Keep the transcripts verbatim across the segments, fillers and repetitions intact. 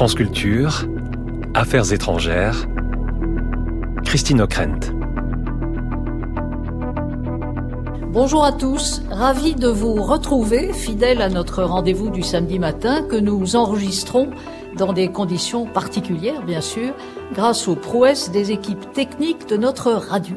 France Culture, Affaires étrangères, Christine Ockrent. Bonjour à tous, ravi de vous retrouver, fidèles à notre rendez-vous du samedi matin que nous enregistrons dans des conditions particulières, bien sûr, grâce aux prouesses des équipes techniques de notre radio.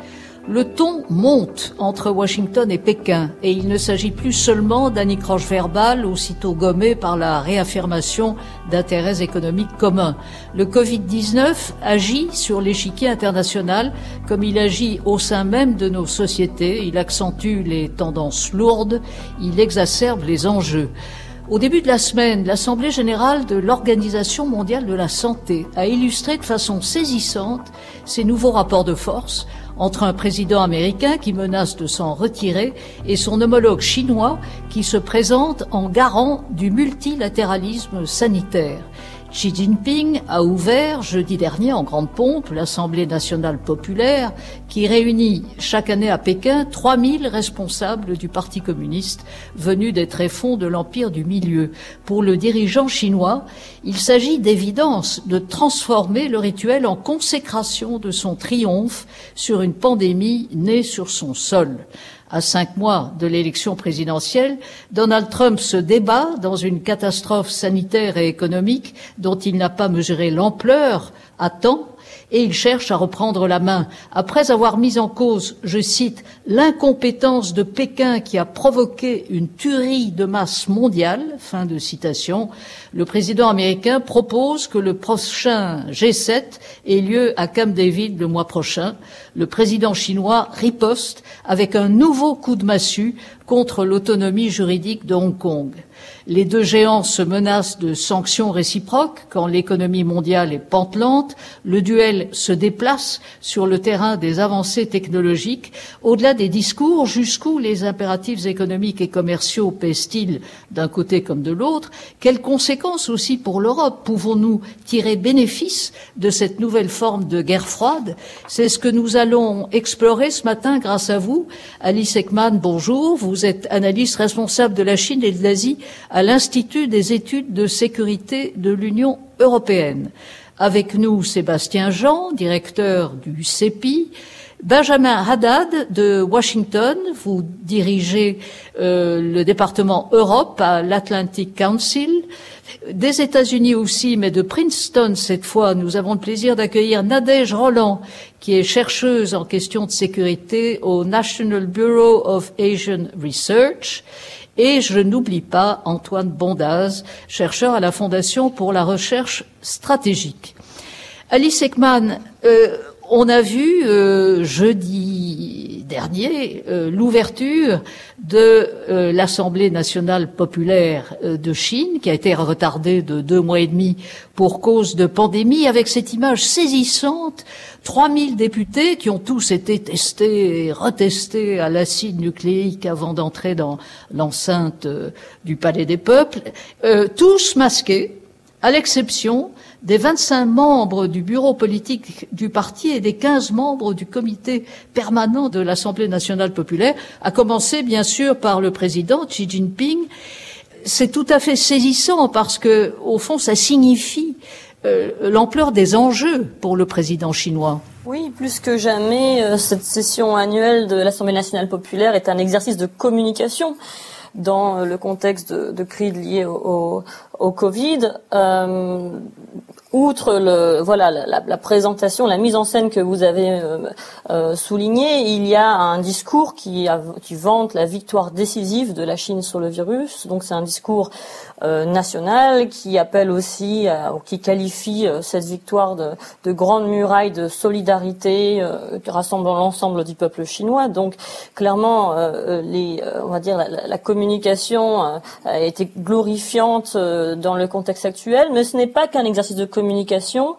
Le ton monte entre Washington et Pékin et il ne s'agit plus seulement d'anicroche verbale aussitôt gommée par la réaffirmation d'intérêts économiques communs. Le covid dix-neuf agit sur l'échiquier international comme il agit au sein même de nos sociétés. Il accentue les tendances lourdes, il exacerbe les enjeux. Au début de la semaine, l'Assemblée générale de l'Organisation mondiale de la santé a illustré de façon saisissante ces nouveaux rapports de force entre un président américain qui menace de s'en retirer et son homologue chinois qui se présente en garant du multilatéralisme sanitaire. Xi Jinping a ouvert jeudi dernier en grande pompe l'Assemblée nationale populaire qui réunit chaque année à Pékin trois mille responsables du Parti communiste venus des tréfonds de l'Empire du Milieu. Pour le dirigeant chinois, il s'agit d'évidence de transformer le rituel en consécration de son triomphe sur une pandémie née sur son sol. À cinq mois de l'élection présidentielle, Donald Trump se débat dans une catastrophe sanitaire et économique dont il n'a pas mesuré l'ampleur à temps et il cherche à reprendre la main. Après avoir mis en cause, je cite, l'incompétence de Pékin qui a provoqué une tuerie de masse mondiale, fin de citation, le président américain propose que le prochain G sept ait lieu à Camp David le mois prochain. Le président chinois riposte avec un nouveau coup de massue contre l'autonomie juridique de Hong Kong. Les deux géants se menacent de sanctions réciproques quand l'économie mondiale est pantelante. Le duel se déplace sur le terrain des avancées technologiques. Au-delà des discours, jusqu'où les impératifs économiques et commerciaux pèsent-ils d'un côté comme de l'autre? Quelles conséquences aussi pour l'Europe? Pouvons-nous tirer bénéfice de cette nouvelle forme de guerre froide? C'est ce que nous allons explorer ce matin grâce à vous. Alice Ekman, bonjour. Vous êtes analyste responsable de la Chine et de l'Asie à l'Institut des études de sécurité de l'Union européenne. Avec nous, Sébastien Jean, directeur du C E P I, Benjamin Haddad de Washington, vous dirigez euh, le département Europe à l'Atlantic Council. Des États-Unis aussi, mais de Princeton cette fois, nous avons le plaisir d'accueillir Nadège Roland, qui est chercheuse en questions de sécurité au National Bureau of Asian Research. Et je n'oublie pas Antoine Bondaz, chercheur à la Fondation pour la recherche stratégique. Alice Ekman, euh, on a vu euh, jeudi dernier euh, l'ouverture de euh, l'Assemblée nationale populaire euh, de Chine, qui a été retardée de deux mois et demi pour cause de pandémie, avec cette image saisissante, trois mille députés qui ont tous été testés et retestés à l'acide nucléique avant d'entrer dans l'enceinte euh, du Palais des Peuples, euh, tous masqués, à l'exception des vingt-cinq membres du bureau politique du parti et des quinze membres du comité permanent de l'Assemblée nationale populaire, à commencer bien sûr par le président Xi Jinping. C'est tout à fait saisissant parce que, au fond, ça signifie euh, l'ampleur des enjeux pour le président chinois. Oui, plus que jamais, euh, cette session annuelle de l'Assemblée nationale populaire est un exercice de communication dans le contexte de, de crise liée au, au, au Covid. Euh, outre le, voilà, la, la présentation, la mise en scène que vous avez euh, euh, soulignée, il y a un discours qui, a, qui vante la victoire décisive de la Chine sur le virus. Donc c'est un discours euh, national qui appelle aussi, euh, qui qualifie euh, cette victoire de, de grande muraille de solidarité euh, rassemblant l'ensemble du peuple chinois. Donc clairement, euh, les, euh, on va dire la, la, la communication euh, a été glorifiante euh, dans le contexte actuel, mais ce n'est pas qu'un exercice de communication.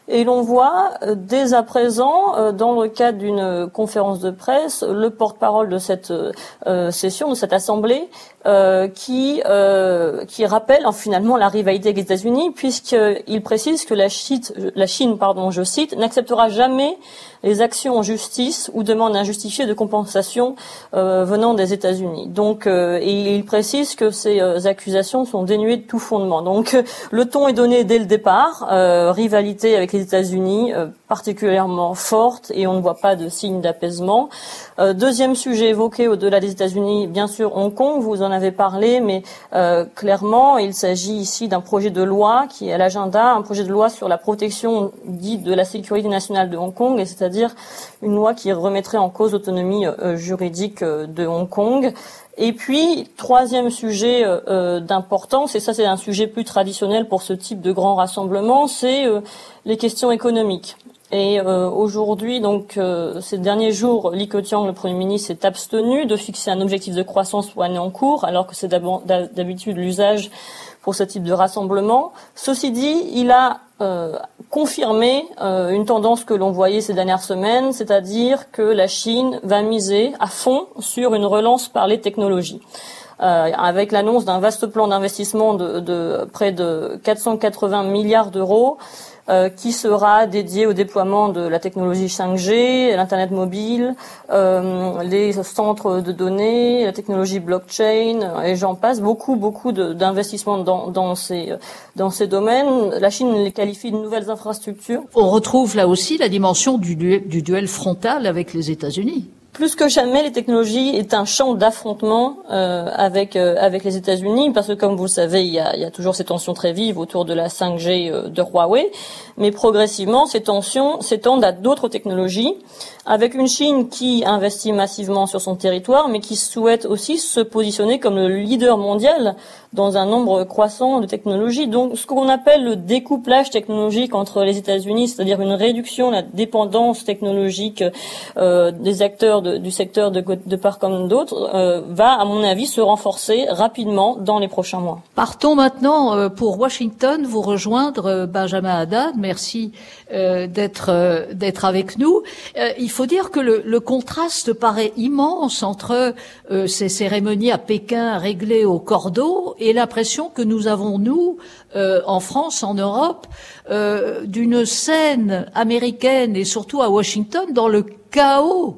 Et l'on voit euh, dès à présent, euh, dans le cadre d'une euh, conférence de presse, le porte-parole de cette euh, session, de cette assemblée, euh, qui euh, qui rappelle hein, finalement la rivalité avec les États-Unis, puisqu'il précise que la Chine, la Chine, pardon, je cite, n'acceptera jamais les actions en justice ou demandes injustifiées de compensation euh, venant des États-Unis. Donc, euh, et il précise que ces euh, accusations sont dénuées de tout fondement. Donc, euh, le ton est donné dès le départ. Euh, rivalité avec les États-Unis euh, particulièrement forte, et on ne voit pas de signe d'apaisement. Euh, deuxième sujet évoqué au-delà des États-Unis, bien sûr Hong Kong. Vous en avez parlé, mais euh, clairement, il s'agit ici d'un projet de loi qui est à l'agenda, un projet de loi sur la protection dite de la sécurité nationale de Hong Kong, et c'est-à-dire c'est-à-dire une loi qui remettrait en cause l'autonomie euh, juridique euh, de Hong Kong. Et puis, troisième sujet euh, d'importance, et ça c'est un sujet plus traditionnel pour ce type de grand rassemblement, c'est euh, les questions économiques. Et euh, aujourd'hui, donc, euh, ces derniers jours, Li Keqiang, le Premier ministre, s'est abstenu de fixer un objectif de croissance pour l'année en cours, alors que c'est d'habitude l'usage pour ce type de rassemblement. Ceci dit, il a euh, confirmé euh, une tendance que l'on voyait ces dernières semaines, c'est-à-dire que la Chine va miser à fond sur une relance par les technologies. Euh, avec l'annonce d'un vaste plan d'investissement de, de près de quatre cent quatre-vingts milliards d'euros, Euh, qui sera dédié au déploiement de la technologie cinq G, l'Internet mobile, euh, les centres de données, la technologie blockchain, et j'en passe. Beaucoup, beaucoup d'investissements dans, dans, ces, dans ces domaines. La Chine les qualifie de nouvelles infrastructures. On retrouve là aussi la dimension du duel, du duel frontal avec les États-Unis. Plus que jamais, les technologies est un champ d'affrontement euh, avec euh, avec les États-Unis, parce que comme vous le savez, il y a, il y a toujours ces tensions très vives autour de la cinq G euh, de Huawei, mais progressivement, ces tensions s'étendent à d'autres technologies, avec une Chine qui investit massivement sur son territoire, mais qui souhaite aussi se positionner comme le leader mondial dans un nombre croissant de technologies. Donc, ce qu'on appelle le découplage technologique entre les États-Unis, c'est-à-dire une réduction de la dépendance technologique euh, des acteurs de, du secteur de, de part comme d'autres, euh, va, à mon avis, se renforcer rapidement dans les prochains mois. Partons maintenant euh, pour Washington, vous rejoindre euh, Benjamin Haddad. Merci euh, d'être euh, d'être avec nous. Euh, il faut dire que le, le contraste paraît immense entre euh, ces cérémonies à Pékin réglées au cordeau et l'impression que nous avons, nous, euh, en France, en Europe, euh, d'une scène américaine et surtout à Washington dans le chaos.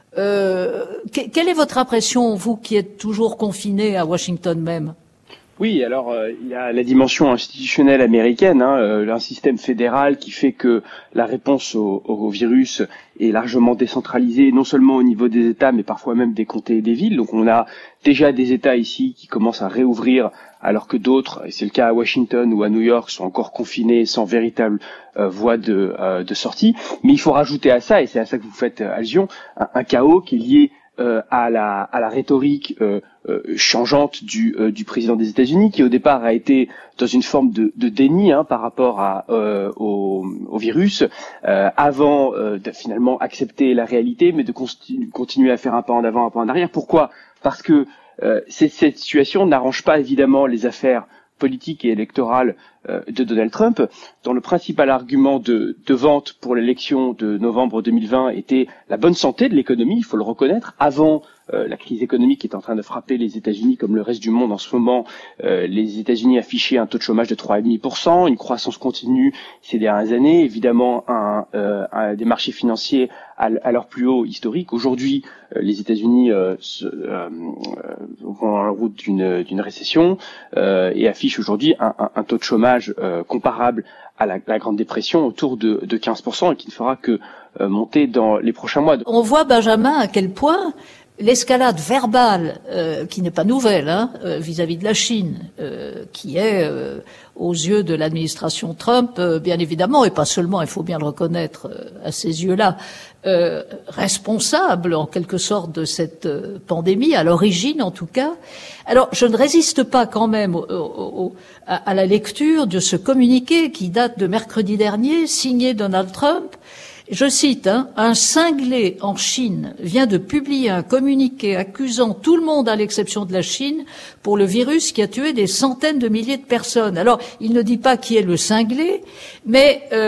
Euh, que, quelle est votre impression, vous qui êtes toujours confiné à Washington même ? Oui, alors euh, il y a la dimension institutionnelle américaine, hein, euh, un système fédéral qui fait que la réponse au, au virus est largement décentralisée, non seulement au niveau des États, mais parfois même des comtés et des villes. Donc on a déjà des États ici qui commencent à réouvrir, alors que d'autres, et c'est le cas à Washington ou à New York, sont encore confinés sans véritable euh, voie de, euh, de sortie. Mais il faut rajouter à ça, et c'est à ça que vous faites allusion, un, un chaos qui est lié Euh, à la à la rhétorique euh, euh, changeante du euh, du président des États-Unis, qui au départ a été dans une forme de, de déni hein, par rapport à euh, au, au virus, euh, avant euh, de finalement accepter la réalité, mais de continu, continuer à faire un pas en avant, un pas en arrière. Pourquoi ? Parce que euh, cette, cette situation n'arrange pas évidemment les affaires politique et électorale euh, de Donald Trump, dont le principal argument de, de vente pour l'élection de novembre deux mille vingt était la bonne santé de l'économie, il faut le reconnaître. Avant euh, la crise économique qui est en train de frapper les États-Unis comme le reste du monde en ce moment, euh, les États-Unis affichaient un taux de chômage de trois virgule cinq pour cent, une croissance continue ces dernières années, évidemment un, euh, un, des marchés financiers à, à leur plus haut historique. Aujourd'hui, euh, les États-Unis euh, se, euh, vont en route d'une, d'une récession euh, et affichent aujourd'hui un, un, un taux de chômage euh, comparable à la, la Grande Dépression, autour de, de quinze pour cent, et qui ne fera que euh, monter dans les prochains mois. On voit, Benjamin, à quel point l'escalade verbale, euh, qui n'est pas nouvelle, hein, euh, vis-à-vis de la Chine, euh, qui est, euh, aux yeux de l'administration Trump, euh, bien évidemment, et pas seulement, il faut bien le reconnaître euh, à ces yeux-là, euh, responsable en quelque sorte de cette euh, pandémie, à l'origine en tout cas. Alors, je ne résiste pas quand même au, au, au, à, à la lecture de ce communiqué qui date de mercredi dernier, signé Donald Trump. Je cite, hein, « Un cinglé en Chine vient de publier un communiqué accusant tout le monde à l'exception de la Chine pour le virus qui a tué des centaines de milliers de personnes. » Alors, il ne dit pas qui est le cinglé, mais euh,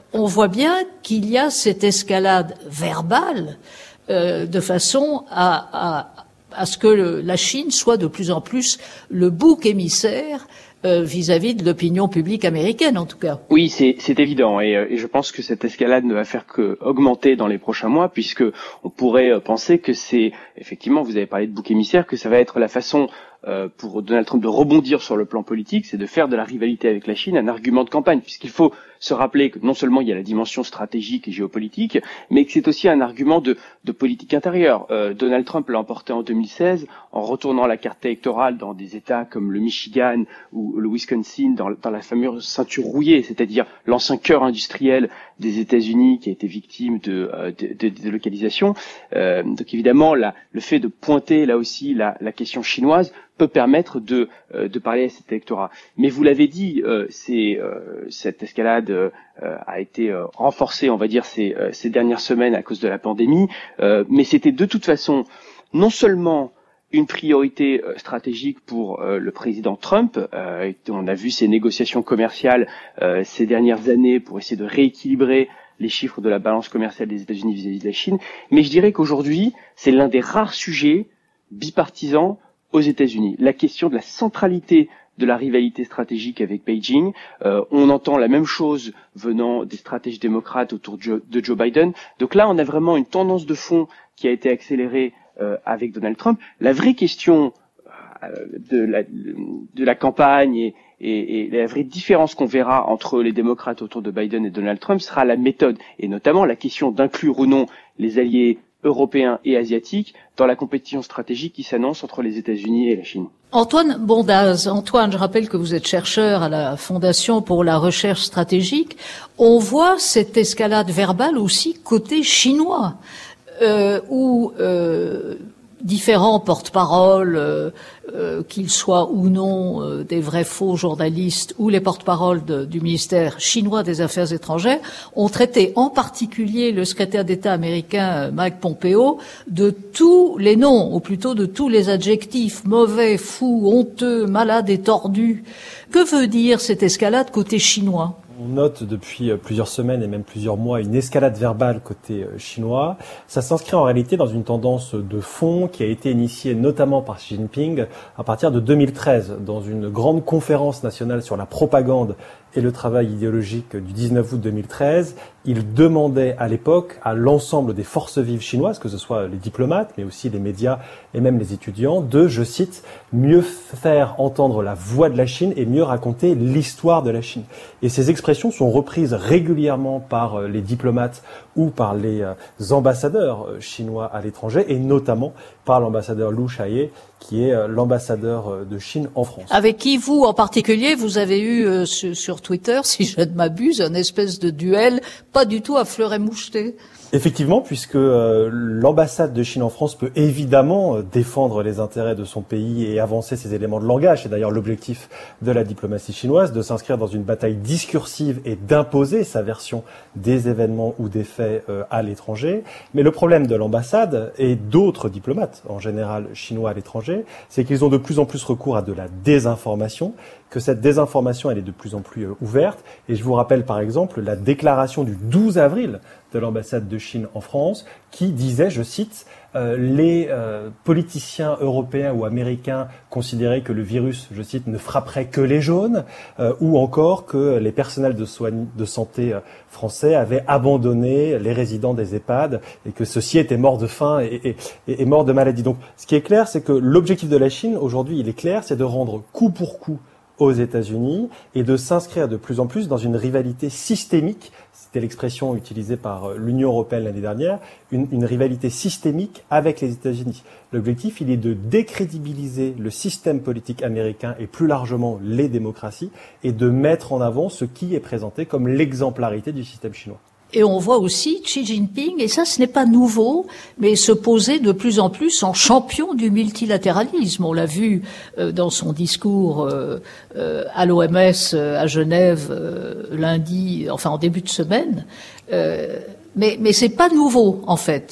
on voit bien qu'il y a cette escalade verbale euh, de façon à, à, à ce que le, la Chine soit de plus en plus le bouc émissaire euh, vis-à-vis de l'opinion publique américaine, en tout cas. Oui, c'est, c'est évident, et, et je pense que cette escalade ne va faire que augmenter dans les prochains mois, puisque on pourrait penser que c'est, effectivement, vous avez parlé de bouc émissaire, que ça va être la façon Euh, pour Donald Trump de rebondir sur le plan politique, c'est de faire de la rivalité avec la Chine un argument de campagne, puisqu'il faut se rappeler que non seulement il y a la dimension stratégique et géopolitique, mais que c'est aussi un argument de, de politique intérieure. Euh, Donald Trump l'a emporté en deux mille seize en retournant la carte électorale dans des États comme le Michigan ou le Wisconsin, dans, dans la fameuse ceinture rouillée, c'est-à-dire l'ancien cœur industriel des États-Unis qui a été victime de, de, de, de délocalisation. Euh, donc évidemment, la, le fait de pointer là aussi la, la question chinoise peut permettre de euh, de parler à cet électorat. Mais vous l'avez dit, euh, c'est euh, cette escalade euh, a été euh, renforcée, on va dire, ces, euh, ces dernières semaines à cause de la pandémie. Euh, mais c'était de toute façon non seulement une priorité euh, stratégique pour euh, le président Trump. Euh, on a vu ces négociations commerciales euh, ces dernières années pour essayer de rééquilibrer les chiffres de la balance commerciale des États-Unis vis-à-vis de la Chine. Mais je dirais qu'aujourd'hui, c'est l'un des rares sujets bipartisans aux États-Unis. La question de la centralité de la rivalité stratégique avec Beijing. Euh, on entend la même chose venant des stratèges démocrates autour de Joe, de Joe Biden. Donc là, on a vraiment une tendance de fond qui a été accélérée euh, avec Donald Trump. La vraie question euh, de, la, de la campagne et, et, et la vraie différence qu'on verra entre les démocrates autour de Biden et Donald Trump sera la méthode, et notamment la question d'inclure ou non les alliés européens et asiatiques dans la compétition stratégique qui s'annonce entre les États-Unis et la Chine. Antoine Bondaz, Antoine, je rappelle que vous êtes chercheur à la Fondation pour la recherche stratégique. On voit cette escalade verbale aussi côté chinois, euh, où euh, différents porte-paroles, euh, euh, qu'ils soient ou non euh, des vrais faux journalistes ou les porte-paroles de, du ministère chinois des Affaires étrangères, ont traité en particulier le secrétaire d'État américain Mike Pompeo de tous les noms, ou plutôt de tous les adjectifs mauvais, fou, honteux, malade et tordu. Que veut dire cette escalade côté chinois ? On note depuis plusieurs semaines et même plusieurs mois une escalade verbale côté chinois. Ça s'inscrit en réalité dans une tendance de fond qui a été initiée notamment par Xi Jinping à partir de deux mille treize dans une grande conférence nationale sur la propagande et le travail idéologique du dix-neuf août deux mille treize. Il demandait à l'époque à l'ensemble des forces vives chinoises, que ce soit les diplomates, mais aussi les médias et même les étudiants, de, je cite, mieux faire entendre la voix de la Chine et mieux raconter l'histoire de la Chine. Et ces expressions sont reprises régulièrement par les diplomates ou par les ambassadeurs chinois à l'étranger, et notamment par l'ambassadeur Liu Shaye, qui est l'ambassadeur de Chine en France. Avec qui vous, en particulier, vous avez eu euh, sur, sur Twitter, si je ne m'abuse, un espèce de duel pas du tout à fleur et moucheté. Effectivement, puisque euh, l'ambassade de Chine en France peut évidemment euh, défendre les intérêts de son pays et avancer ses éléments de langage. C'est d'ailleurs l'objectif de la diplomatie chinoise, de s'inscrire dans une bataille discursive et d'imposer sa version des événements ou des faits euh, à l'étranger. Mais le problème de l'ambassade et d'autres diplomates, en général chinois à l'étranger, c'est qu'ils ont de plus en plus recours à de la désinformation, que cette désinformation elle est de plus en plus euh, ouverte. Et je vous rappelle par exemple la déclaration du douze avril de l'ambassade de Chine en France, qui disait, je cite, euh, les euh, politiciens européens ou américains considéraient que le virus, je cite, ne frapperait que les jaunes, euh, ou encore que les personnels de soins de santé euh, français avaient abandonné les résidents des EHPAD et que ceux-ci étaient morts de faim et, et, et, et morts de maladie. Donc, ce qui est clair, c'est que l'objectif de la Chine aujourd'hui, il est clair, c'est de rendre coup pour coup aux États-Unis et de s'inscrire de plus en plus dans une rivalité systémique. C'était l'expression utilisée par l'Union européenne l'année dernière, une, une rivalité systémique avec les États-Unis. L'objectif, il est de décrédibiliser le système politique américain et plus largement les démocraties et de mettre en avant ce qui est présenté comme l'exemplarité du système chinois. Et on voit aussi Xi Jinping, et ça ce n'est pas nouveau, mais se poser de plus en plus en champion du multilatéralisme. On l'a vu euh, dans son discours euh, euh, à l'O M S euh, à Genève euh, lundi, enfin en début de semaine. Euh, mais mais c'est pas nouveau en fait.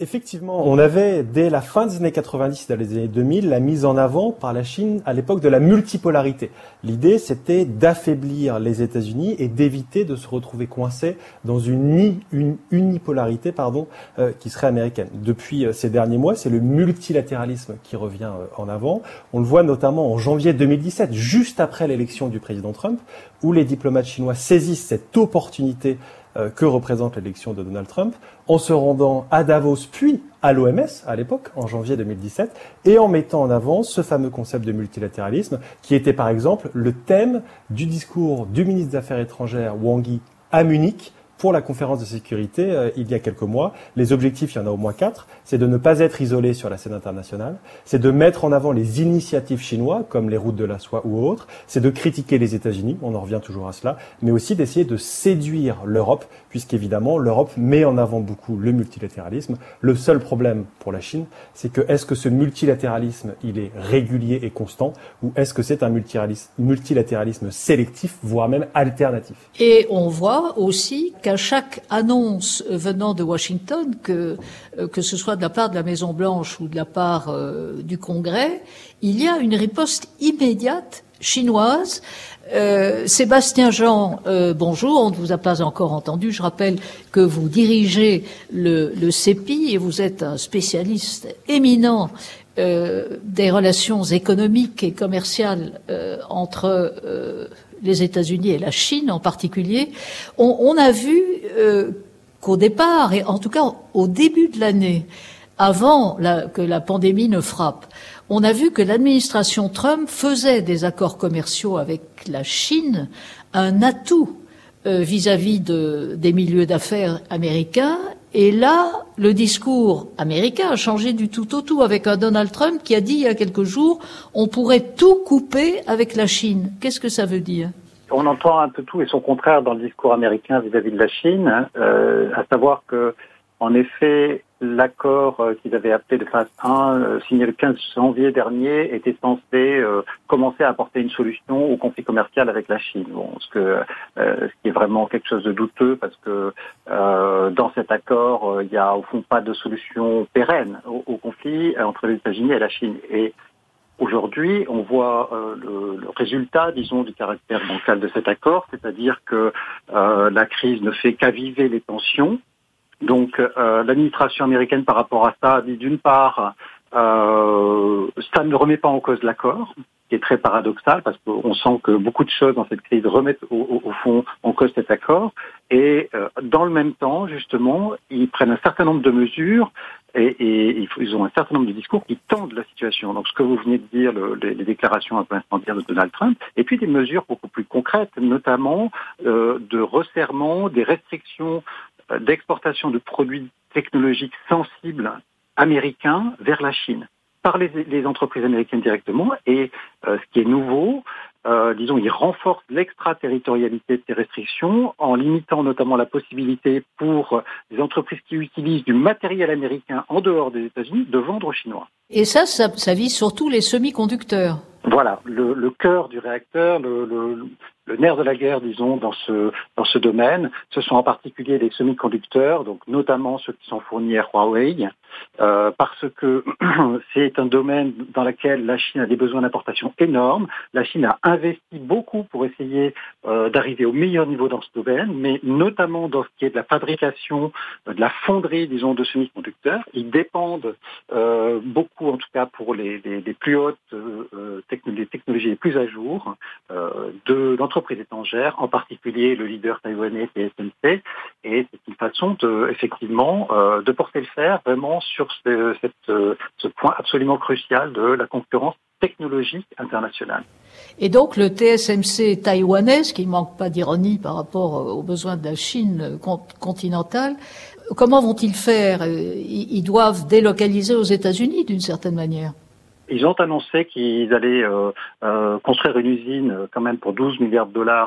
Effectivement, on avait dès la fin des années quatre-vingt-dix et dans les années deux mille la mise en avant par la Chine à l'époque de la multipolarité. L'idée, c'était d'affaiblir les États-Unis et d'éviter de se retrouver coincés dans une, une unipolarité pardon, euh, qui serait américaine. Depuis euh, ces derniers mois, c'est le multilatéralisme qui revient euh, en avant. On le voit notamment en janvier deux mille dix-sept, juste après l'élection du président Trump, où les diplomates chinois saisissent cette opportunité euh, que représente l'élection de Donald Trump, en se rendant à Davos puis à l'O M S à l'époque, en janvier deux mille dix-sept, et en mettant en avant ce fameux concept de multilatéralisme, qui était par exemple le thème du discours du ministre des Affaires étrangères Wang Yi à Munich, pour la conférence de sécurité euh, il y a quelques mois. Les objectifs, il y en a au moins quatre, c'est de ne pas être isolé sur la scène internationale, c'est de mettre en avant les initiatives chinoises, comme les routes de la soie ou autres, c'est de critiquer les États-Unis, on en revient toujours à cela, mais aussi d'essayer de séduire l'Europe, puisqu'évidemment l'Europe met en avant beaucoup le multilatéralisme. Le seul problème pour la Chine, c'est que est-ce que ce multilatéralisme, il est régulier et constant, ou est-ce que c'est un multilatéralisme sélectif, voire même alternatif? Et on voit aussi qu'à chaque annonce venant de Washington, que que ce soit de la part de la Maison-Blanche ou de la part euh, du Congrès, il y a une riposte immédiate chinoise. Euh, Sébastien Jean, euh, bonjour, on ne vous a pas encore entendu. Je rappelle que vous dirigez le, le C E P I et vous êtes un spécialiste éminent euh, des relations économiques et commerciales euh, entre euh, les États-Unis et la Chine en particulier. On, on a vu euh, qu'au départ, et en tout cas au début de l'année, avant la, que la pandémie ne frappe, on a vu que l'administration Trump faisait des accords commerciaux avec la Chine un atout euh, vis-à-vis de, des milieux d'affaires américains. Et là, le discours américain a changé du tout au tout avec un Donald Trump qui a dit il y a quelques jours on pourrait tout couper avec la Chine. Qu'est-ce que ça veut dire? On entend un peu tout et son contraire dans le discours américain vis-à-vis de la Chine, hein, euh, à savoir que, en effet, l'accord euh, qu'ils avaient appelé de phase un, euh, signé le quinze janvier dernier, était censé euh, commencer à apporter une solution au conflit commercial avec la Chine. Bon, ce, que, euh, ce qui est vraiment quelque chose de douteux parce que euh, dans cet accord, euh, il n'y a au fond pas de solution pérenne au, au conflit entre les États-Unis et la Chine. Et aujourd'hui, on voit euh, le, le résultat, disons, du caractère bancal de cet accord, c'est-à-dire que euh, la crise ne fait qu'aviver les tensions. Donc, euh, l'administration américaine, par rapport à ça, dit d'une part, euh, ça ne remet pas en cause l'accord, qui est très paradoxal, parce qu'on sent que beaucoup de choses dans cette crise remettent au, au, au fond en cause cet accord. Et euh, dans le même temps, justement, ils prennent un certain nombre de mesures et, et ils ont un certain nombre de discours qui tendent la situation. Donc, ce que vous venez de dire, le, les, les déclarations un peu incendiaires de Donald Trump, et puis des mesures beaucoup plus concrètes, notamment euh, de resserrement, des restrictions d'exportation de produits technologiques sensibles américains vers la Chine par les, les entreprises américaines directement. Et euh, ce qui est nouveau, euh, disons, il renforce l'extraterritorialité de ces restrictions en limitant notamment la possibilité pour les entreprises qui utilisent du matériel américain en dehors des États-Unis de vendre aux Chinois. Et ça, ça, ça vise surtout les semi-conducteurs. Voilà, le, le cœur du réacteur, le, le, le nerf de la guerre, disons, dans ce dans ce domaine, ce sont en particulier les semi-conducteurs, donc notamment ceux qui sont fournis à Huawei, euh, parce que c'est un domaine dans lequel la Chine a des besoins d'importation énormes. La Chine a investi beaucoup pour essayer euh, d'arriver au meilleur niveau dans ce domaine, mais notamment dans ce qui est de la fabrication, de la fonderie, disons, de semi-conducteurs. Ils dépendent euh, beaucoup, en tout cas pour les, les, les plus hautes euh, les technologies les plus à jour euh, de, d'entreprises étrangères, en particulier le leader taïwanais T S M C, et c'est une façon de, effectivement, euh, de porter le fer vraiment sur ce, cette, ce point absolument crucial de la concurrence technologique internationale. Et donc le T S M C taïwanais, ce qui ne manque pas d'ironie par rapport aux besoins de la Chine continentale, comment vont-ils faire? Ils doivent délocaliser aux États-Unis d'une certaine manière. Ils ont annoncé qu'ils allaient euh, euh, construire une usine euh, quand même pour douze milliards de dollars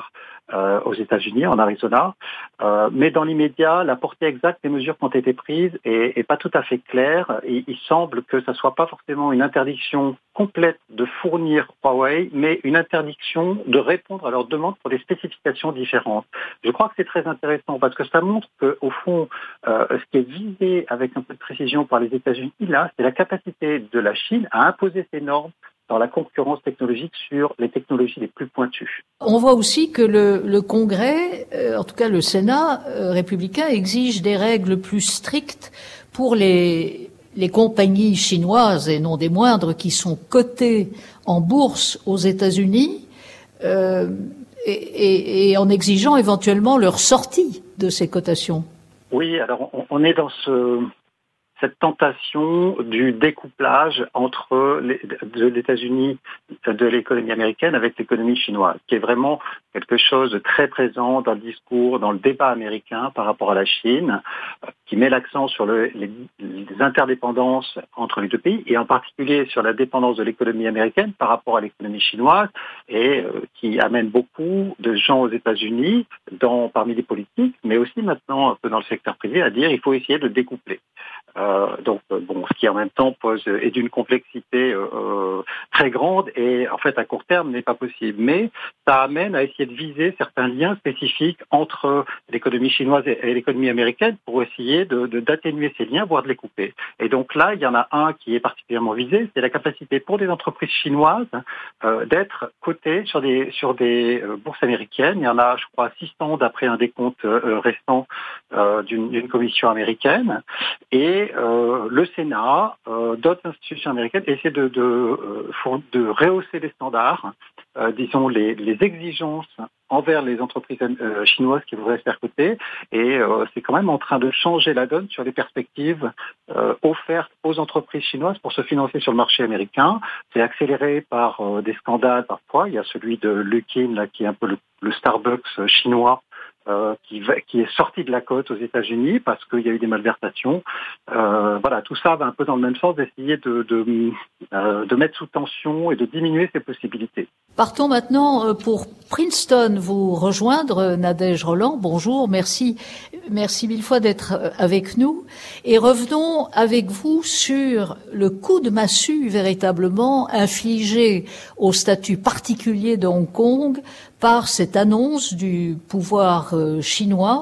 euh, aux États-Unis, en Arizona. Euh, mais dans l'immédiat, la portée exacte des mesures qui ont été prises est, est pas tout à fait claire. Et il semble que ça soit pas forcément une interdiction complète de fournir Huawei, mais une interdiction de répondre à leurs demandes pour des spécifications différentes. Je crois que c'est très intéressant parce que ça montre que, au fond, euh, ce qui est visé avec un peu de précision par les États-Unis là, c'est la capacité de la Chine à imposer ses normes dans la concurrence technologique sur les technologies les plus pointues. On voit aussi que le, le Congrès, euh, en tout cas le Sénat euh, républicain, exige des règles plus strictes pour les, les compagnies chinoises, et non des moindres, qui sont cotées en bourse aux États-Unis, euh, et, et, et en exigeant éventuellement leur sortie de ces cotations. Oui, alors on, on est dans ce... cette tentation du découplage entre les, de l'États-Unis, de l'économie américaine avec l'économie chinoise, qui est vraiment quelque chose de très présent dans le discours, dans le débat américain par rapport à la Chine, qui met l'accent sur le, les, les interdépendances entre les deux pays, et en particulier sur la dépendance de l'économie américaine par rapport à l'économie chinoise, et euh, qui amène beaucoup de gens aux États-Unis, dans, parmi les politiques, mais aussi maintenant un peu dans le secteur privé, à dire qu'il faut essayer de découpler. Euh, donc, bon, ce qui en même temps pose est d'une complexité euh, très grande et en fait à court terme n'est pas possible. Mais ça amène à essayer de viser certains liens spécifiques entre l'économie chinoise et l'économie américaine pour essayer de, de d'atténuer ces liens, voire de les couper. Et donc là, il y en a un qui est particulièrement visé, c'est la capacité pour des entreprises chinoises euh, d'être cotées sur des sur des euh, bourses américaines. Il y en a, je crois, six cents d'après un décompte euh, récent euh, d'une, d'une commission américaine. Et Euh, le Sénat, euh, d'autres institutions américaines essaient de, de, euh, de rehausser les standards, euh, disons les, les exigences envers les entreprises euh, chinoises qui voudraient se faire coter, et euh, c'est quand même en train de changer la donne sur les perspectives euh, offertes aux entreprises chinoises pour se financer sur le marché américain. C'est accéléré par euh, des scandales parfois. Il y a celui de Luckin, là, qui est un peu le, le Starbucks chinois, Euh, qui, va, qui est sorti de la côte aux États-Unis parce qu'il y a eu des malversations. Euh, voilà, tout ça va un peu dans le même sens d'essayer de, de, euh, de mettre sous tension et de diminuer ses possibilités. Partons maintenant pour Princeton vous rejoindre, Nadège Roland. Bonjour, merci, merci mille fois d'être avec nous. Et revenons avec vous sur le coup de massue véritablement infligé au statut particulier de Hong Kong par cette annonce du pouvoir euh, chinois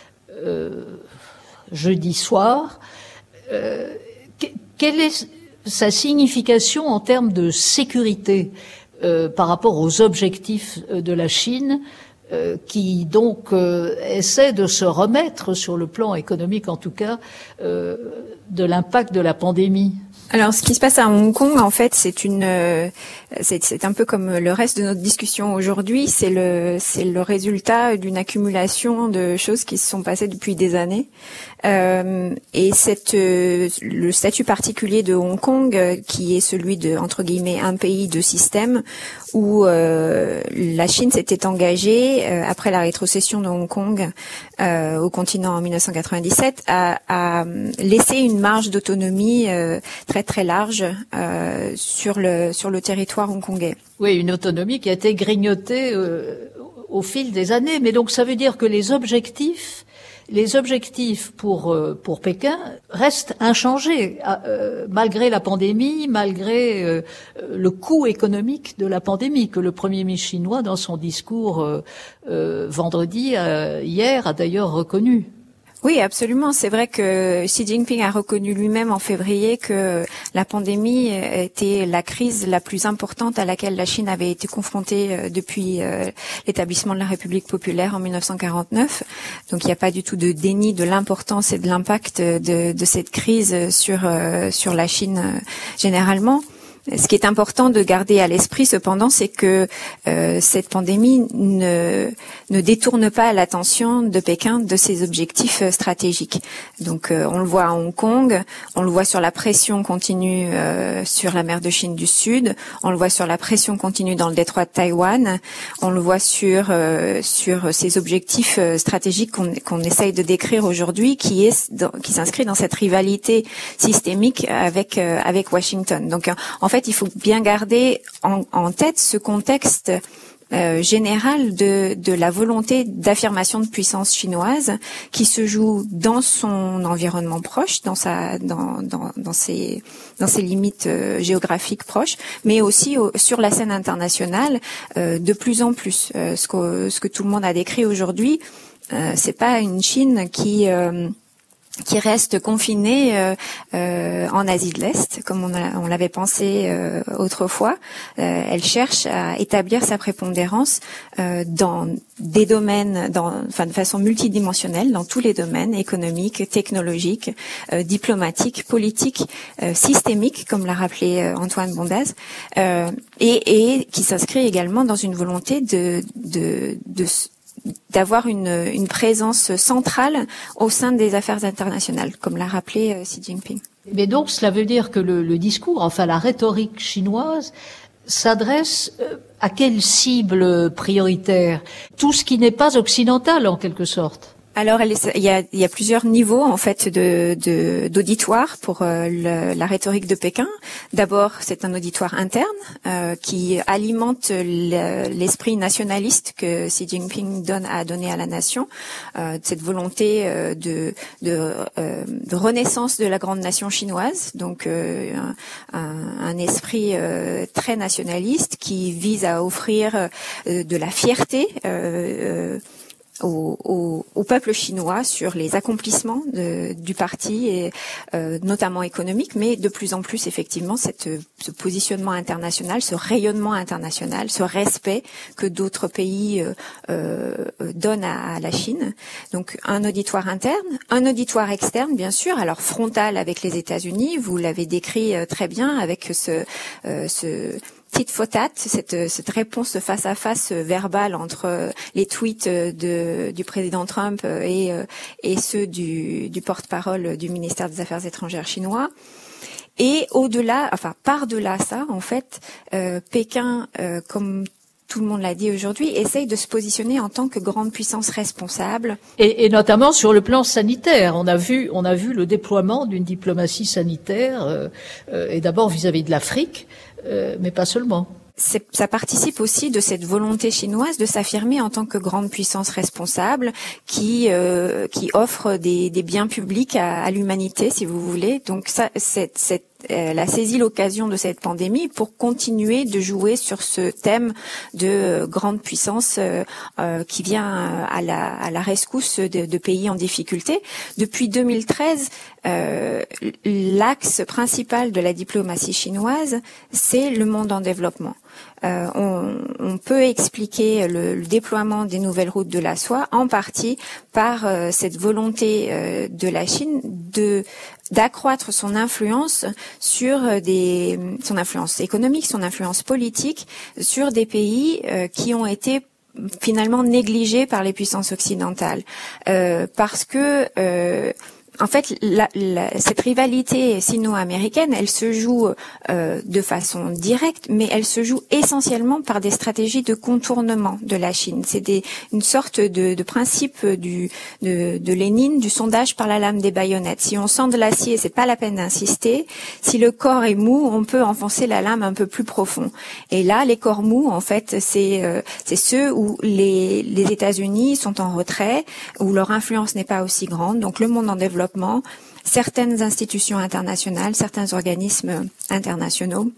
euh, jeudi soir. Euh, que, quelle est sa signification en termes de sécurité euh, par rapport aux objectifs de la Chine, euh, qui donc euh, essaie de se remettre sur le plan économique, en tout cas, euh, de l'impact de la pandémie? Alors, ce qui se passe à Hong Kong, en fait, c'est une, euh, c'est, c'est un peu comme le reste de notre discussion aujourd'hui. C'est le, c'est le résultat d'une accumulation de choses qui se sont passées depuis des années. Euh, et cette, euh, le statut particulier de Hong Kong, euh, qui est celui de, entre guillemets, un pays, deux systèmes, où euh, la Chine s'était engagée, euh, après la rétrocession de Hong Kong euh, au continent en dix-neuf cent quatre-vingt-dix-sept, à, à laisser une marge d'autonomie euh, très très large euh, sur le sur le territoire hongkongais. Oui, une autonomie qui a été grignotée euh, au fil des années. Mais donc ça veut dire que les objectifs Les objectifs pour euh, pour Pékin restent inchangés euh, malgré la pandémie, malgré euh, le coût économique de la pandémie que le Premier ministre chinois, dans son discours euh, euh, vendredi euh, hier, a d'ailleurs reconnu. Oui, absolument. C'est vrai que Xi Jinping a reconnu lui-même en février que la pandémie était la crise la plus importante à laquelle la Chine avait été confrontée depuis l'établissement de la République populaire en dix-neuf cent quarante-neuf. Donc il n'y a pas du tout de déni de l'importance et de l'impact de, de cette crise sur, sur la Chine généralement. Ce qui est important de garder à l'esprit, cependant, c'est que euh, cette pandémie ne, ne détourne pas l'attention de Pékin de ses objectifs stratégiques. Donc, euh, on le voit à Hong Kong, on le voit sur la pression continue euh, sur la mer de Chine du Sud, on le voit sur la pression continue dans le détroit de Taïwan, on le voit sur euh, sur ces objectifs stratégiques qu'on, qu'on essaye de décrire aujourd'hui, qui est dans, qui s'inscrit dans cette rivalité systémique avec euh, avec Washington. Donc, en fait, il faut bien garder en, en tête ce contexte euh, général de, de la volonté d'affirmation de puissance chinoise qui se joue dans son environnement proche, dans sa, dans, dans, dans ses, dans ses limites euh, géographiques proches, mais aussi au, sur la scène internationale euh, de plus en plus. Euh, ce que, ce que tout le monde a décrit aujourd'hui, euh, c'est pas une Chine qui euh, qui reste confinée euh, euh, en Asie de l'Est, comme on, a, on l'avait pensé euh, autrefois. Euh, elle cherche à établir sa prépondérance euh, dans des domaines, dans, enfin de façon multidimensionnelle, dans tous les domaines économiques, technologiques, euh, diplomatiques, politiques, euh, systémiques, comme l'a rappelé euh, Antoine Bondaz, euh, et, et qui s'inscrit également dans une volonté de, de, de, de d'avoir une, une présence centrale au sein des affaires internationales, comme l'a rappelé euh, Xi Jinping. Mais donc, cela veut dire que le, le discours, enfin la rhétorique chinoise, s'adresse à quelle cible prioritaire? Tout ce qui n'est pas occidental, en quelque sorte. Alors, elle est, il, y a, il y a plusieurs niveaux en fait de, de d'auditoire pour euh, le, la rhétorique de Pékin. D'abord, c'est un auditoire interne euh, qui alimente le, l'esprit nationaliste que Xi Jinping donne a donné à la nation, euh, cette volonté euh, de de, euh, de renaissance de la grande nation chinoise. Donc, euh, un, un, un esprit euh, très nationaliste qui vise à offrir euh, de la fierté. Euh, euh, Au, au, au peuple chinois sur les accomplissements de, du parti, et euh, notamment économique, mais de plus en plus effectivement cette, ce positionnement international, ce rayonnement international, ce respect que d'autres pays euh, euh, donnent à, à la Chine. Donc un auditoire interne, un auditoire externe bien sûr, alors frontal avec les États-Unis, vous l'avez décrit euh, très bien avec ce, euh, ce tit for tat, cette, cette réponse face à face verbale entre les tweets de, du président Trump et, et ceux du, du porte-parole du ministère des Affaires étrangères chinois. Et au-delà, enfin par-delà ça, en fait, euh, Pékin, euh, comme tout le monde l'a dit aujourd'hui, essaye de se positionner en tant que grande puissance responsable. Et, et notamment sur le plan sanitaire. On a vu, on a vu le déploiement d'une diplomatie sanitaire, euh, euh, et d'abord vis-à-vis de l'Afrique, euh, mais pas seulement. C'est, ça participe aussi de cette volonté chinoise de s'affirmer en tant que grande puissance responsable qui euh, qui offre des, des biens publics à, à l'humanité, si vous voulez. Donc ça, cette, cette elle a saisi l'occasion de cette pandémie pour continuer de jouer sur ce thème de euh, grande puissance euh, euh, qui vient à la, à la rescousse de, de pays en difficulté. Depuis deux mille treize, euh, l'axe principal de la diplomatie chinoise, c'est le monde en développement. Euh, on, on peut expliquer le, le déploiement des nouvelles routes de la soie en partie par euh, cette volonté euh, de la Chine de d'accroître son influence sur des son influence économique, son influence politique sur des pays euh, qui ont été finalement négligés par les puissances occidentales, euh, parce que euh, en fait, la, la, cette rivalité sino-américaine, elle se joue euh, de façon directe, mais elle se joue essentiellement par des stratégies de contournement de la Chine. C'est des, une sorte de, de principe du, de, de Lénine, du sondage par la lame des baïonnettes. Si on sent de l'acier, c'est pas la peine d'insister. Si le corps est mou, on peut enfoncer la lame un peu plus profond. Et là, les corps mous, en fait, c'est, euh, c'est ceux où les, les États-Unis sont en retrait, où leur influence n'est pas aussi grande. Donc, le monde en développement, certaines institutions internationales, certains organismes internationaux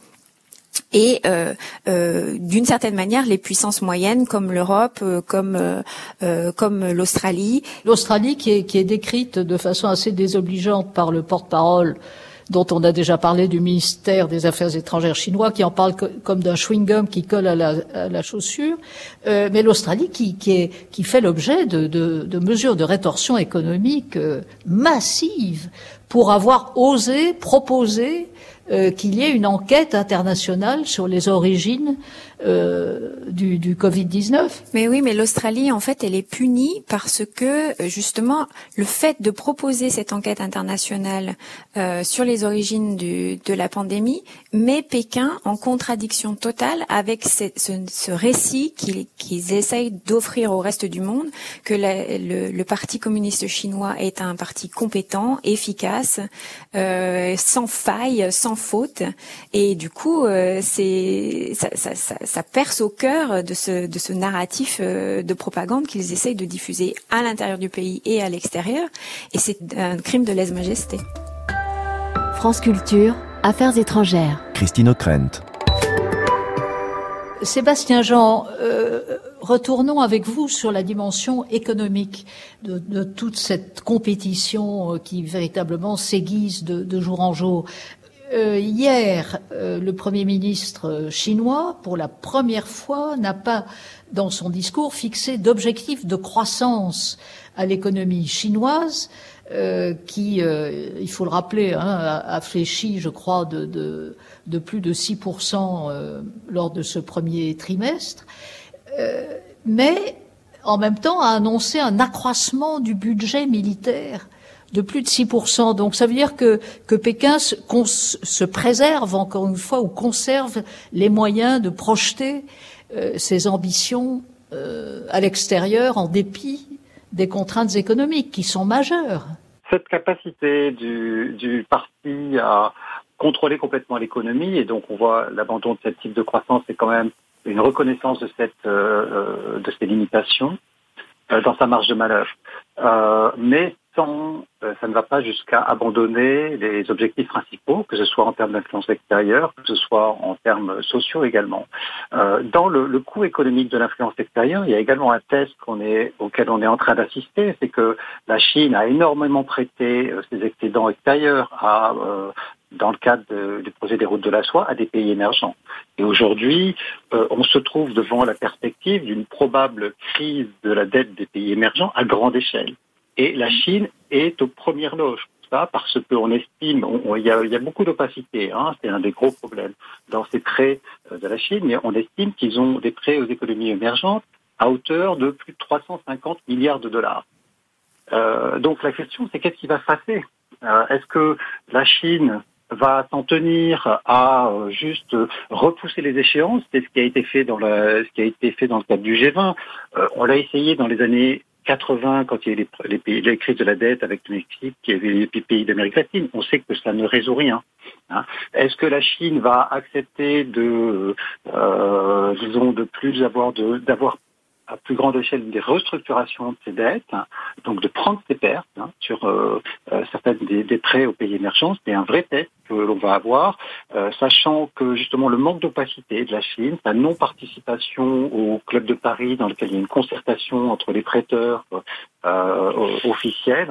et euh, euh, d'une certaine manière les puissances moyennes comme l'Europe, euh, comme euh, euh, comme l'Australie. L'Australie qui est, qui est décrite de façon assez désobligeante par le porte-parole dont on a déjà parlé du ministère des Affaires étrangères chinois, qui en parle co- comme d'un chewing-gum qui colle à la, à la chaussure. Euh, mais l'Australie qui, qui, est, qui fait l'objet de, de, de mesures de rétorsion économique euh, massives pour avoir osé proposer euh, qu'il y ait une enquête internationale sur les origines euh, du, du covid dix-neuf. Mais oui, mais l'Australie, en fait, elle est punie parce que, justement, le fait de proposer cette enquête internationale euh, sur les origines du, de la pandémie met Pékin en contradiction totale avec ce, ce, ce récit qu'ils, qu'ils essayent d'offrir au reste du monde, que la, le, le Parti communiste chinois est un parti compétent, efficace, euh, sans faille, sans faute. Et du coup, euh, c'est ça, ça, ça, ça perce au cœur de ce, de ce narratif euh, de propagande qu'ils essayent de diffuser à l'intérieur du pays et à l'extérieur. Et c'est un crime de lèse-majesté. France Culture, Affaires étrangères. Christine Ockrent. Sébastien Jean, euh, retournons avec vous sur la dimension économique de, de toute cette compétition euh, qui véritablement s'aiguise de, de jour en jour. Euh, hier, euh, le Premier ministre chinois, pour la première fois, n'a pas, dans son discours, fixé d'objectif de croissance à l'économie chinoise, euh, qui, euh, il faut le rappeler, hein, a, a fléchi, je crois, de, de, de plus de six pour cent euh, lors de ce premier trimestre, euh, mais en même temps a annoncé un accroissement du budget militaire de plus de six pour cent. Donc ça veut dire que, que Pékin se, se préserve, encore une fois, ou conserve les moyens de projeter euh, ses ambitions euh, à l'extérieur en dépit des contraintes économiques qui sont majeures. Cette capacité du, du parti à contrôler complètement l'économie, et donc on voit l'abandon de ce type de croissance, c'est quand même une reconnaissance de cette euh, de ces limitations euh, dans sa marge de manœuvre. Euh, mais sans, euh, ça ne va pas jusqu'à abandonner les objectifs principaux, que ce soit en termes d'influence extérieure, que ce soit en termes sociaux également. Euh, dans le, le coût économique de l'influence extérieure, il y a également un test qu'on est, auquel on est en train d'assister, c'est que la Chine a énormément prêté euh, ses excédents extérieurs à euh, dans le cadre de, du projet des routes de la soie, à des pays émergents. Et aujourd'hui, euh, on se trouve devant la perspective d'une probable crise de la dette des pays émergents à grande échelle. Et la Chine est aux premières loges. Ça, parce qu'on estime, il y a, y a beaucoup d'opacité, hein, c'est un des gros problèmes dans ces prêts de la Chine, mais on estime qu'ils ont des prêts aux économies émergentes à hauteur de plus de trois cent cinquante milliards de dollars. Euh, donc la question, c'est qu'est-ce qui va se passer ? euh, Est-ce que la Chine va s'en tenir à euh, juste repousser les échéances? C'est ce qui a été fait dans la, ce qui a été fait dans le cadre du G vingt. Euh, on l'a essayé dans les années quatre-vingts, quand il y a eu les, les, pays, les crises de la dette avec le Mexique, qui avait les pays d'Amérique latine. On sait que ça ne résout rien. Hein. Est-ce que la Chine va accepter de, euh, disons, de plus avoir de, d'avoir à plus grande échelle des restructurations de ses dettes, hein, donc de prendre ses pertes hein, sur euh, euh, certaines des, des prêts aux pays émergents? C'est un vrai test que l'on va avoir, euh, sachant que justement le manque d'opacité de la Chine, sa non-participation au Club de Paris dans lequel il y a une concertation entre les prêteurs euh, officiels,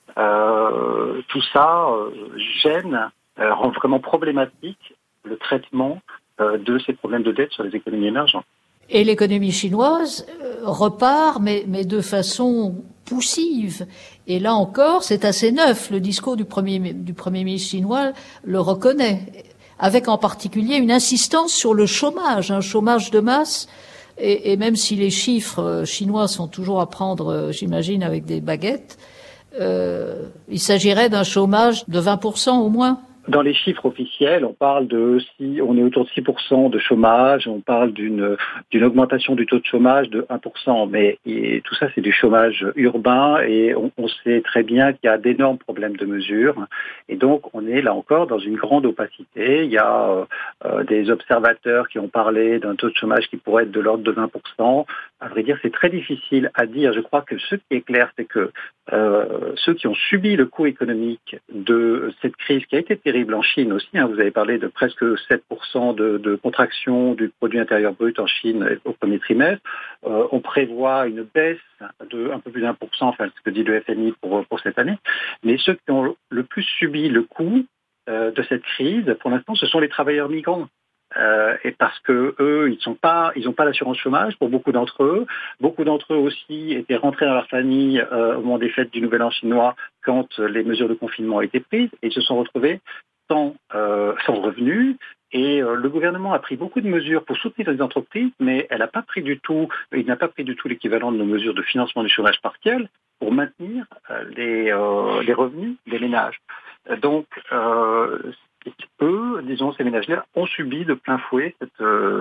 euh, tout ça euh, gêne, euh, rend vraiment problématique le traitement euh, de ces problèmes de dette sur les économies émergentes. Et l'économie chinoise repart, mais, mais de façon poussive. Et là encore, c'est assez neuf. Le discours du premier, du premier ministre chinois le reconnaît, avec en particulier une insistance sur le chômage, un chômage de masse. Et, et même si les chiffres chinois sont toujours à prendre, j'imagine, avec des baguettes, euh, il s'agirait d'un chômage de vingt pour cent au moins. Dans les chiffres officiels, on parle de si on est autour de six pour cent de chômage, on parle d'une d'une augmentation du taux de chômage de un pour cent, mais et tout ça c'est du chômage urbain et on, on sait très bien qu'il y a d'énormes problèmes de mesure et donc on est là encore dans une grande opacité. Il y a euh, des observateurs qui ont parlé d'un taux de chômage qui pourrait être de l'ordre de vingt pour cent. À vrai dire, c'est très difficile à dire. Je crois que ce qui est clair, c'est que euh, ceux qui ont subi le coût économique de cette crise qui a été terrible en Chine aussi, hein, vous avez parlé de presque sept pour cent de, de contraction du produit intérieur brut en Chine au premier trimestre. Euh, on prévoit une baisse de un peu plus d'un pour cent, enfin ce que dit le F M I pour, pour cette année. Mais ceux qui ont le plus subi le coût euh, de cette crise, pour l'instant, ce sont les travailleurs migrants. Euh, et parce que eux, ils sont pas, ils n'ont pas l'assurance chômage pour beaucoup d'entre eux. Beaucoup d'entre eux aussi étaient rentrés dans leur famille euh, au moment des fêtes du Nouvel An chinois quand les mesures de confinement ont été prises et ils se sont retrouvés sans, euh, sans revenus. Et euh, le gouvernement a pris beaucoup de mesures pour soutenir les entreprises, mais elle n'a pas pris du tout, il n'a pas pris du tout l'équivalent de nos mesures de financement du chômage partiel pour maintenir euh, les, euh, les revenus des ménages. Donc, euh, eux, disons, ces ménages-là ont subi de plein fouet cette, euh,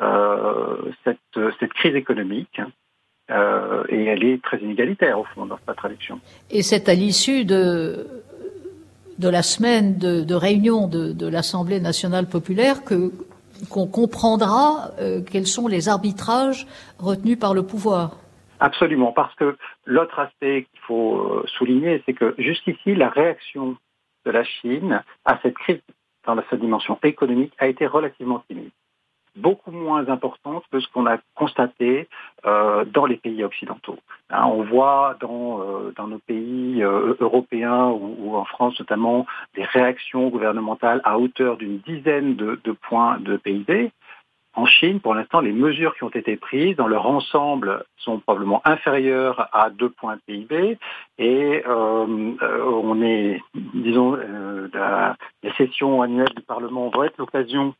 cette, cette crise économique. Euh, et elle est très inégalitaire, au fond, dans sa traduction. Et c'est à l'issue de, de la semaine de, de réunion de, de l'Assemblée nationale populaire que qu'on comprendra euh, quels sont les arbitrages retenus par le pouvoir. Absolument, parce que l'autre aspect qu'il faut souligner, c'est que jusqu'ici, la réaction de la Chine à cette crise dans sa dimension économique a été relativement timide, beaucoup moins importante que ce qu'on a constaté euh, dans les pays occidentaux. Hein, on voit dans, euh, dans nos pays euh, européens ou, ou en France notamment des réactions gouvernementales à hauteur d'une dizaine de, de points de P I B. En Chine, pour l'instant, les mesures qui ont été prises dans leur ensemble sont probablement inférieures à deux points de P I B et euh, euh, on est, disons, euh, la, les sessions annuelles du Parlement vont être l'occasion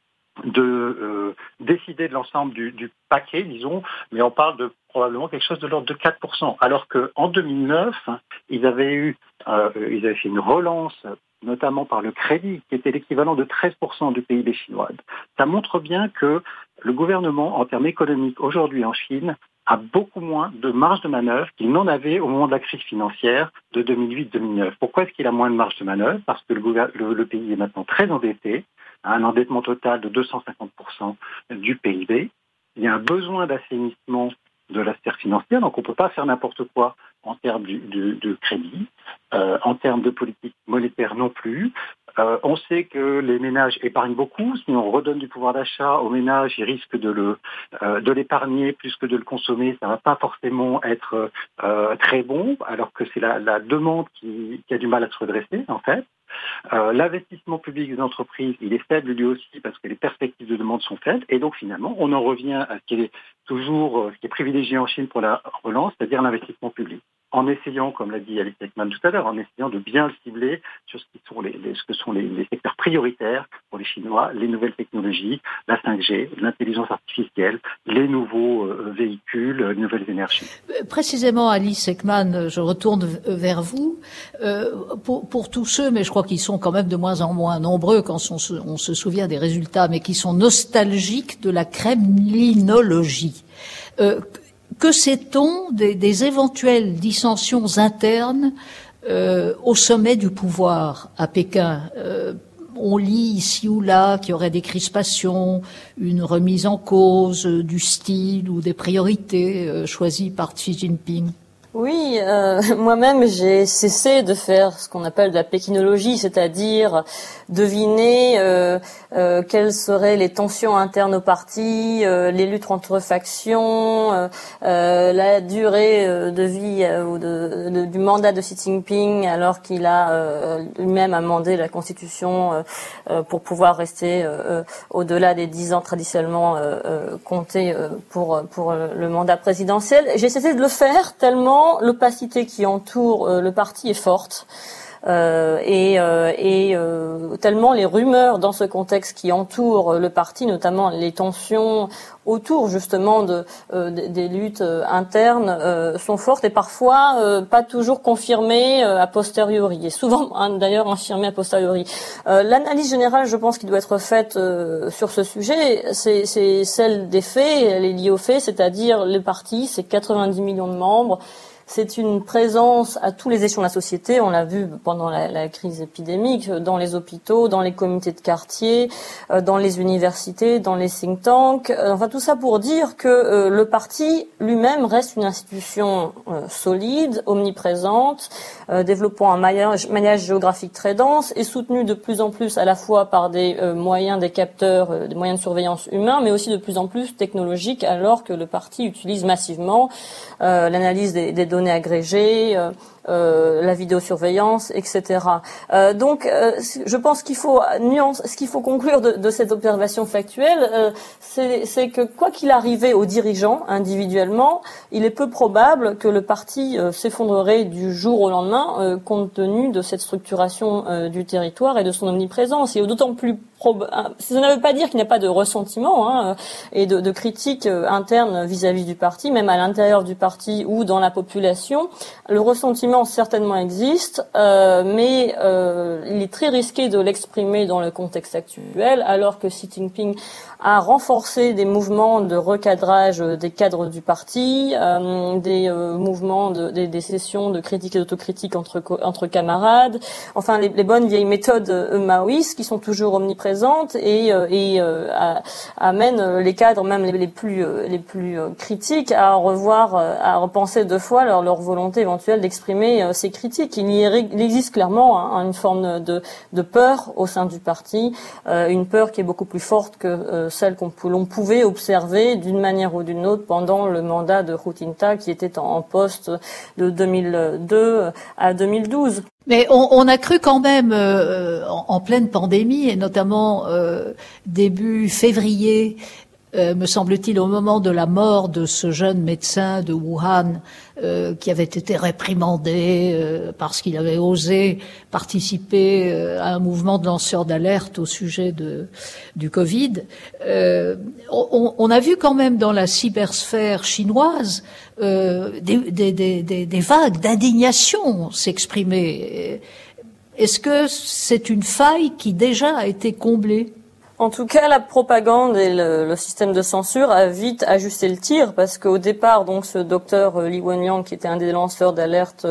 de euh, décider de l'ensemble du, du paquet, disons, mais on parle de probablement quelque chose de l'ordre de quatre pour cent. Alors qu'en deux mille neuf, ils avaient eu, euh, ils avaient fait une relance, notamment par le crédit, qui était l'équivalent de treize pour cent du P I B chinois. Ça montre bien que le gouvernement, en termes économiques, aujourd'hui en Chine, a beaucoup moins de marge de manœuvre qu'il n'en avait au moment de la crise financière de deux mille huit deux mille neuf. Pourquoi est-ce qu'il a moins de marge de manœuvre? Parce que le, le, le pays est maintenant très endetté, un endettement total de deux cent cinquante pour cent du P I B. Il y a un besoin d'assainissement de la sphère financière, donc on ne peut pas faire n'importe quoi en termes de, de, de crédit, euh, en termes de politique monétaire non plus. Euh, on sait que les ménages épargnent beaucoup. Si on redonne du pouvoir d'achat aux ménages, ils risquent de le euh, de l'épargner plus que de le consommer. Ça ne va pas forcément être euh, très bon, alors que c'est la, la demande qui, qui a du mal à se redresser, en fait. Euh, l'investissement public des entreprises, il est faible lui aussi parce que les perspectives de demande sont faibles. Et donc finalement, on en revient à ce qui est toujours, ce qui est privilégié en Chine pour la relance, c'est-à-dire l'investissement public. En essayant, comme l'a dit Alice Ekman tout à l'heure, en essayant de bien le cibler sur ce, qui sont les, les, ce que sont les, les secteurs prioritaires pour les Chinois, les nouvelles technologies, la cinq G, l'intelligence artificielle, les nouveaux euh, véhicules, les nouvelles énergies. Précisément, Alice Ekman, je retourne vers vous. Euh, pour, pour tous ceux, mais je crois qu'ils sont quand même de moins en moins nombreux quand on se, on se souvient des résultats, mais qui sont nostalgiques de la kremlinologie. Euh, Que sait-on des, des éventuelles dissensions internes euh, au sommet du pouvoir à Pékin? euh, On lit ici ou là qu'il y aurait des crispations, une remise en cause du style ou des priorités euh, choisies par Xi Jinping. Oui, euh, moi-même j'ai cessé de faire ce qu'on appelle de la pékinologie, c'est-à-dire deviner euh, euh, quelles seraient les tensions internes au parti, euh, les luttes entre factions, euh, euh, la durée euh, de vie euh, ou de, de, du mandat de Xi Jinping alors qu'il a euh, lui-même amendé la Constitution euh, euh, pour pouvoir rester euh, au-delà des dix ans traditionnellement euh, euh, comptés euh, pour, pour le mandat présidentiel. J'ai cessé de le faire tellement l'opacité qui entoure euh, le parti est forte euh, et, euh, et euh, tellement les rumeurs dans ce contexte qui entoure le parti, notamment les tensions autour justement de, euh, des, des luttes euh, internes euh, sont fortes et parfois euh, pas toujours confirmées euh, a posteriori et souvent hein, d'ailleurs infirmées a posteriori. Euh, l'analyse générale, je pense, qui doit être faite euh, sur ce sujet, c'est, c'est celle des faits, elle est liée aux faits, c'est-à-dire les partis, c'est quatre-vingt-dix millions de membres. C'est une présence à tous les échelons de la société. On l'a vu pendant la, la crise épidémique, dans les hôpitaux, dans les comités de quartier, euh, dans les universités, dans les think tanks. Euh, enfin, tout ça pour dire que euh, le parti lui-même reste une institution euh, solide, omniprésente, euh, développant un maillage, maillage géographique très dense et soutenu de plus en plus à la fois par des euh, moyens, des capteurs, euh, des moyens de surveillance humains, mais aussi de plus en plus technologiques, alors que le parti utilise massivement euh, l'analyse des, des données agrégées, euh, euh, la vidéosurveillance, et cetera. Euh, donc, euh, je pense qu'il faut nuance, ce qu'il faut conclure de, de cette observation factuelle, euh, c'est, c'est que quoi qu'il arrivait aux dirigeants individuellement, il est peu probable que le parti euh, s'effondrerait du jour au lendemain, euh, compte tenu de cette structuration euh, du territoire et de son omniprésence. Et d'autant plus prob- ça ne veut pas dire qu'il n'y a pas de ressentiment hein, et de, de critiques euh, internes vis-à-vis du parti, même à l'intérieur du parti ou dans la population. Le ressentiment sentiment certainement existe, euh, mais euh, il est très risqué de l'exprimer dans le contexte actuel, alors que Xi Jinping a renforcé des mouvements de recadrage des cadres du parti, euh, des euh, mouvements, de, des, des sessions de critique et d'autocritique entre, entre camarades, enfin les, les bonnes vieilles méthodes euh, maoïstes qui sont toujours omniprésentes et, euh, et euh, à, amènent les cadres, même les, les plus, euh, les plus euh, critiques, à revoir, euh, à repenser deux fois leur, leur volonté éventuelle d'exprimer euh, ces critiques. Il, y est, il existe clairement hein, une forme de, de peur au sein du parti, euh, une peur qui est beaucoup plus forte que euh, celle qu'on l'on pouvait observer d'une manière ou d'une autre pendant le mandat de Hu Jintao qui était en poste de deux mille deux à deux mille douze. Mais on, on a cru quand même, euh, en, en pleine pandémie, et notamment euh, début février, euh, me semble-t-il, au moment de la mort de ce jeune médecin de Wuhan, euh, qui avait été réprimandé euh, parce qu'il avait osé participer euh, à un mouvement de lanceurs d'alerte au sujet de, du Covid. Euh, on, on a vu quand même dans la cybersphère chinoise euh, des, des, des, des, des vagues d'indignation s'exprimer. Est-ce que c'est une faille qui déjà a été comblée ? En tout cas, la propagande et le, le système de censure a vite ajusté le tir parce qu'au départ, donc, ce docteur Li Wenliang, qui était un des lanceurs d'alerte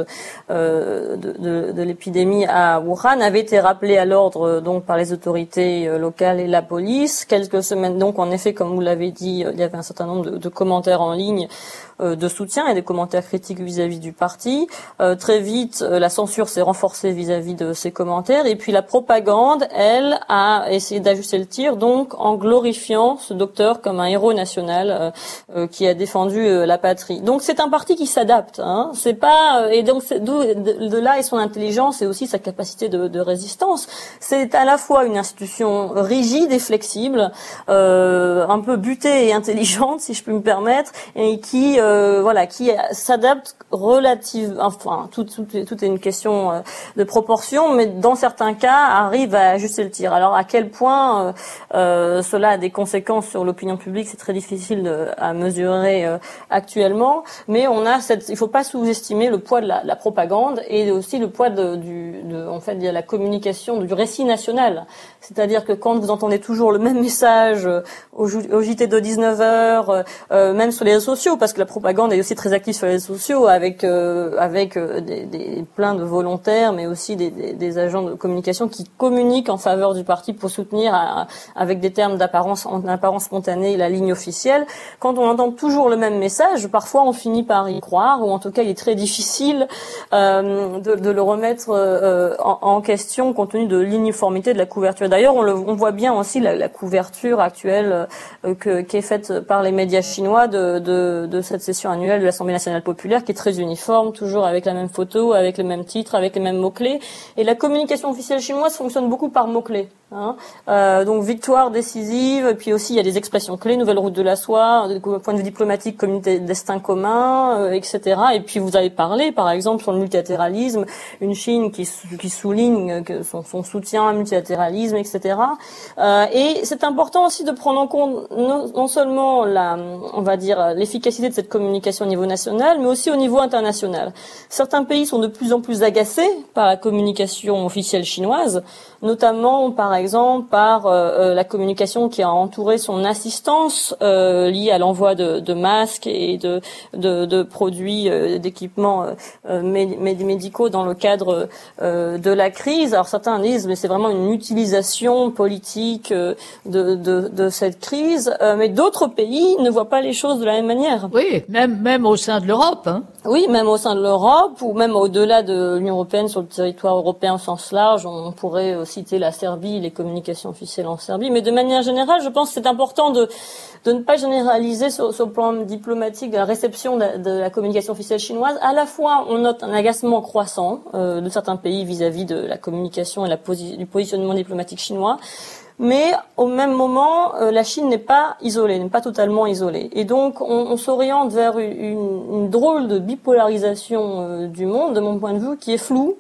euh, de, de, de l'épidémie à Wuhan, avait été rappelé à l'ordre donc par les autorités locales et la police. Quelques semaines, donc, en effet, comme vous l'avez dit, il y avait un certain nombre de, de commentaires en ligne euh, de soutien et des commentaires critiques vis-à-vis du parti. Euh, très vite, euh, la censure s'est renforcée vis-à-vis de ces commentaires et puis la propagande, elle, a essayé d'ajuster le tir donc en glorifiant ce docteur comme un héros national euh, euh, qui a défendu euh, la patrie. Donc c'est un parti qui s'adapte, hein. C'est pas euh, et donc c'est, de, de, de là et son intelligence et aussi sa capacité de, de résistance. C'est à la fois une institution rigide et flexible, euh, un peu butée et intelligente si je peux me permettre, et qui euh, voilà qui s'adapte relative. Enfin tout, tout, tout est une question euh, de proportion, mais dans certains cas arrive à ajuster le tir. Alors à quel point euh, Euh, cela a des conséquences sur l'opinion publique, c'est très difficile de, à mesurer euh, actuellement, mais on a cette, il faut pas sous-estimer le poids de la, la propagande et aussi le poids de, du, de, en fait, de la communication, du récit national. C'est-à-dire que quand vous entendez toujours le même message euh, au, au J T de dix-neuf heures, euh, même sur les réseaux sociaux, parce que la propagande est aussi très active sur les réseaux sociaux, avec euh, avec euh, des, des plein de volontaires, mais aussi des, des, des agents de communication qui communiquent en faveur du parti pour soutenir à, avec des termes d'apparence, en apparence spontanée, la ligne officielle. Quand on entend toujours le même message, parfois on finit par y croire, ou en tout cas il est très difficile euh, de, de le remettre euh, en, en question compte tenu de l'uniformité de la couverture. D'ailleurs, on, le, on voit bien aussi la, la couverture actuelle euh, que, qui est faite par les médias chinois de, de, de cette session annuelle de l'Assemblée nationale populaire, qui est très uniforme, toujours avec la même photo, avec les mêmes titres, avec les mêmes mots-clés. Et la communication officielle chinoise fonctionne beaucoup par mots-clés. Hein. Euh, donc victoire décisive, et puis aussi il y a des expressions clés, nouvelle route de la soie, point de vue diplomatique, communauté destin commun, euh, et cetera. Et puis vous avez parlé, par exemple, sur le multilatéralisme, une Chine qui, qui souligne que son, son soutien au multilatéralisme, et cetera. Euh, et c'est important aussi de prendre en compte non, non seulement la, on va dire, l'efficacité de cette communication au niveau national, mais aussi au niveau international. Certains pays sont de plus en plus agacés par la communication officielle chinoise, notamment par exemple par euh, la communication qui a entouré son assistance euh, liée à l'envoi de, de masques et de, de, de produits, euh, d'équipements euh, médicaux dans le cadre euh, de la crise. Alors certains disent mais c'est vraiment une utilisation politique euh, de, de, de cette crise, euh, mais d'autres pays ne voient pas les choses de la même manière. Oui, même même au sein de l'Europe. Hein. Oui, même au sein de l'Europe ou même au-delà de l'Union européenne, sur le territoire européen au sens large, on pourrait citer la Serbie, les communications officielles en Serbie. Mais de manière générale, je pense que c'est important de, de ne pas généraliser sur, sur le plan diplomatique de la réception de, de la communication officielle chinoise. À la fois, on note un agacement croissant euh, de certains pays vis-à-vis de la communication et la posi- du positionnement diplomatique chinois. Mais au même moment, euh, la Chine n'est pas isolée, n'est pas totalement isolée. Et donc, on, on s'oriente vers une, une drôle de bipolarisation euh, du monde, de mon point de vue, qui est floue,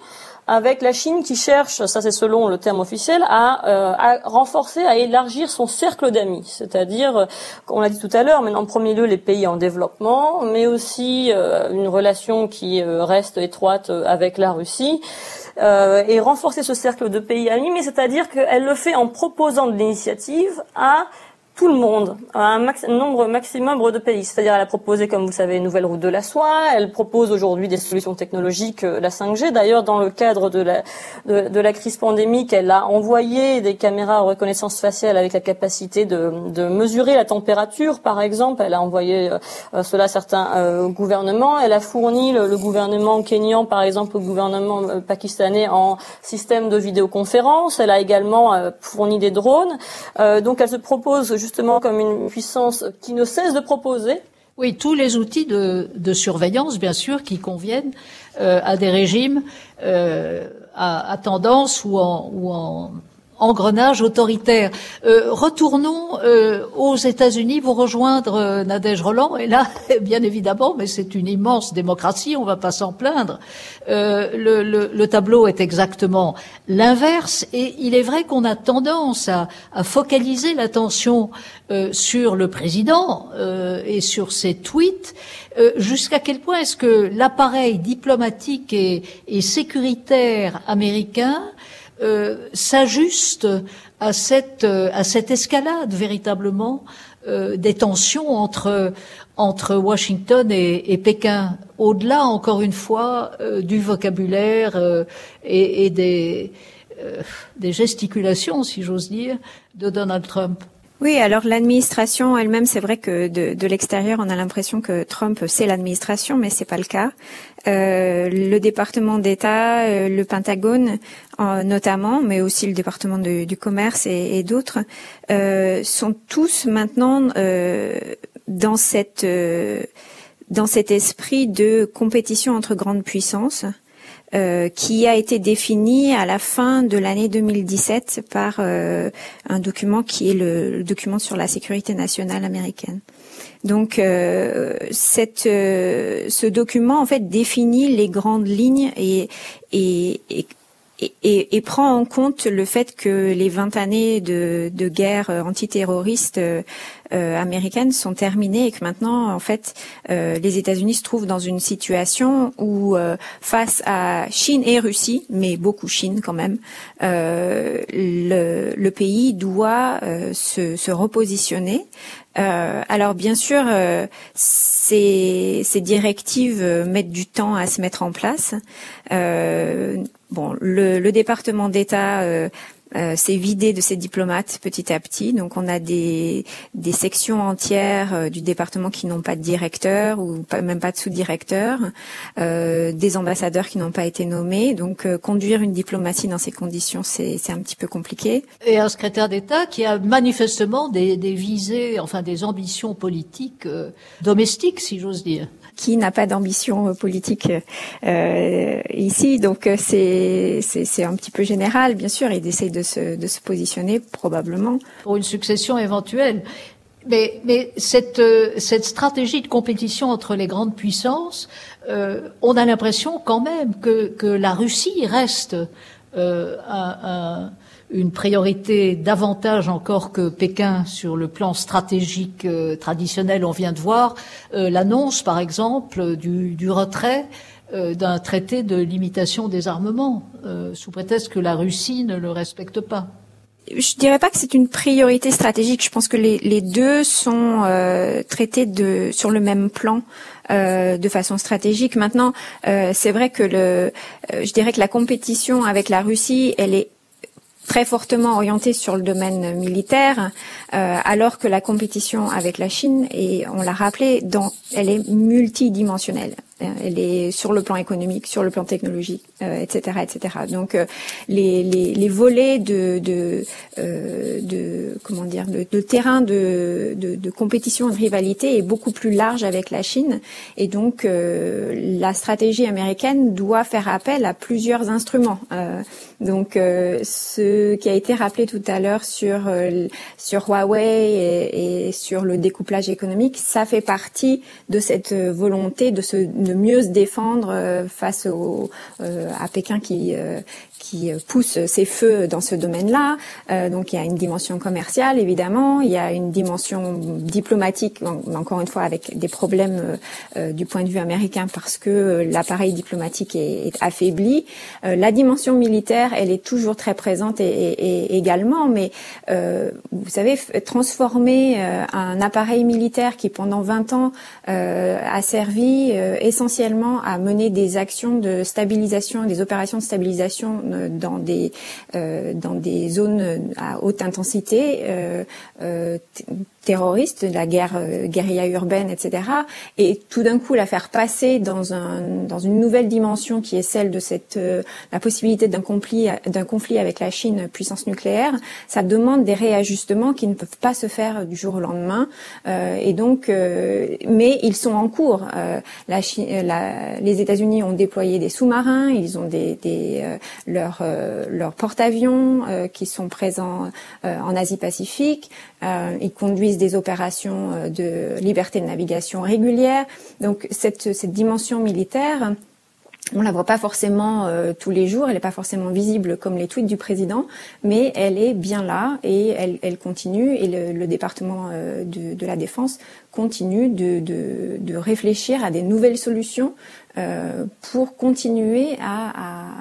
avec la Chine qui cherche, ça c'est selon le terme officiel, à, euh, à renforcer, à élargir son cercle d'amis. C'est-à-dire, on l'a dit tout à l'heure, mais en premier lieu les pays en développement, mais aussi euh, une relation qui euh, reste étroite avec la Russie, euh, et renforcer ce cercle de pays amis, mais c'est-à-dire qu'elle le fait en proposant de l'initiative à tout le monde, un max, nombre maximum de pays. C'est-à-dire, elle a proposé, comme vous savez, une nouvelle route de la soie. Elle propose aujourd'hui des solutions technologiques, la cinq G. D'ailleurs, dans le cadre de la, de, de la crise pandémique, elle a envoyé des caméras à reconnaissance faciale avec la capacité de, de mesurer la température, par exemple. Elle a envoyé euh, cela à certains euh, gouvernements. Elle a fourni le, le gouvernement kényan, par exemple, au gouvernement euh, pakistanais en système de vidéoconférence. Elle a également euh, fourni des drones. Euh, donc, elle se propose justement comme une puissance qui ne cesse de proposer. Oui, tous les outils de, de surveillance, bien sûr, qui conviennent euh, à des régimes euh, à, à tendance ou en, ou en engrenage autoritaire. Euh, retournons euh, aux États-Unis, vous rejoindre euh, Nadège Roland. Et là, bien évidemment, mais c'est une immense démocratie, on va pas s'en plaindre. Euh, le, le, le tableau est exactement l'inverse. Et il est vrai qu'on a tendance à, à focaliser l'attention euh, sur le président euh, et sur ses tweets. Euh, jusqu'à quel point est-ce que l'appareil diplomatique et, et sécuritaire américain Euh, s'ajuste à cette euh, à cette escalade véritablement euh, des tensions entre entre Washington et, et Pékin, au-delà encore une fois euh, du vocabulaire euh, et, et des euh, des gesticulations, si j'ose dire, de Donald Trump. Oui, alors l'administration elle-même, c'est vrai que de, de l'extérieur, on a l'impression que Trump c'est l'administration, mais c'est pas le cas. Euh, le département d'État, euh, le Pentagone euh, notamment, mais aussi le département de, du commerce et, et d'autres, euh, sont tous maintenant euh, dans cette euh, dans cet esprit de compétition entre grandes puissances. Euh, qui a été défini à la fin de l'année deux mille dix-sept par euh, un document qui est le, le document sur la sécurité nationale américaine. Donc, euh, cette, euh, ce document en fait définit les grandes lignes et, et, et Et, et, et prend en compte le fait que les vingt années de, de guerre antiterroriste euh, euh, américaine sont terminées et que maintenant, en fait, euh, les États-Unis se trouvent dans une situation où, euh, face à Chine et Russie, mais beaucoup Chine quand même, euh, le, le pays doit euh, se, se repositionner. Euh, alors bien sûr, euh, ces, ces directives mettent du temps à se mettre en place. Euh, bon, le, le département d'État euh, euh, s'est vidé de ses diplomates petit à petit. Donc on a des, des sections entières euh, du département qui n'ont pas de directeur ou pas, même pas de sous-directeur, euh, des ambassadeurs qui n'ont pas été nommés. Donc euh, conduire une diplomatie dans ces conditions, c'est, c'est un petit peu compliqué. Et un secrétaire d'État qui a manifestement des, des visées, enfin des ambitions politiques euh, domestiques, si j'ose dire. Qui n'a pas d'ambition politique euh, ici, donc c'est, c'est c'est un petit peu général, bien sûr. Il essaie de se de se positionner probablement pour une succession éventuelle. Mais mais cette cette stratégie de compétition entre les grandes puissances, euh, on a l'impression quand même que que la Russie reste euh, un, un une priorité davantage encore que Pékin sur le plan stratégique euh, traditionnel. On vient de voir euh, l'annonce, par exemple, du, du retrait euh, d'un traité de limitation des armements, euh, sous prétexte que la Russie ne le respecte pas. Je dirais pas que c'est une priorité stratégique. Je pense que les, les deux sont euh, traités de sur le même plan. Euh, de façon stratégique. Maintenant, euh, c'est vrai que le, euh, je dirais que la compétition avec la Russie, elle est très fortement orientée sur le domaine militaire, euh, alors que la compétition avec la Chine, et on l'a rappelé, dans, elle est multidimensionnelle. Elle est sur le plan économique, sur le plan technologique, euh, et cetera, et cetera. Donc euh, les, les, les volets de, de, euh, de comment dire, de, de terrain de, de, de compétition, de rivalité est beaucoup plus large avec la Chine, et donc euh, la stratégie américaine doit faire appel à plusieurs instruments. Euh, donc euh, ce qui a été rappelé tout à l'heure sur euh, sur Huawei et, et sur le découplage économique, ça fait partie de cette volonté de se de mieux se défendre euh, face au, euh, à Pékin qui euh, qui pousse ses feux dans ce domaine-là. Euh, donc il y a une dimension commerciale évidemment, il y a une dimension diplomatique, encore une fois avec des problèmes euh, du point de vue américain parce que l'appareil diplomatique est, est affaibli. Euh, la dimension militaire, elle est toujours très présente et, et, et également, mais euh, vous savez, transformer euh, un appareil militaire qui pendant vingt ans euh, a servi euh, essentiellement à mener des actions de stabilisation, des opérations de stabilisation dans des euh, dans des zones à haute intensité euh, euh, terroristes, de la guerre euh, guérilla urbaine, et cetera. Et tout d'un coup la faire passer dans un dans une nouvelle dimension qui est celle de cette euh, la possibilité d'un conflit d'un conflit avec la Chine, puissance nucléaire, ça demande des réajustements qui ne peuvent pas se faire du jour au lendemain. Euh, et donc, euh, mais ils sont en cours. Euh, la Chine, la, les États-Unis ont déployé des sous-marins, ils ont des, des euh, leurs euh, leurs porte-avions euh, qui sont présents euh, en Asie-Pacifique. Euh, ils conduisent des opérations euh, de liberté de navigation régulière. Donc cette cette dimension militaire, on la voit pas forcément euh, tous les jours, elle n'est pas forcément visible comme les tweets du président, mais elle est bien là et elle, elle continue. Et le, le département euh, de, de la Défense continue de, de, de réfléchir à des nouvelles solutions euh, pour continuer à,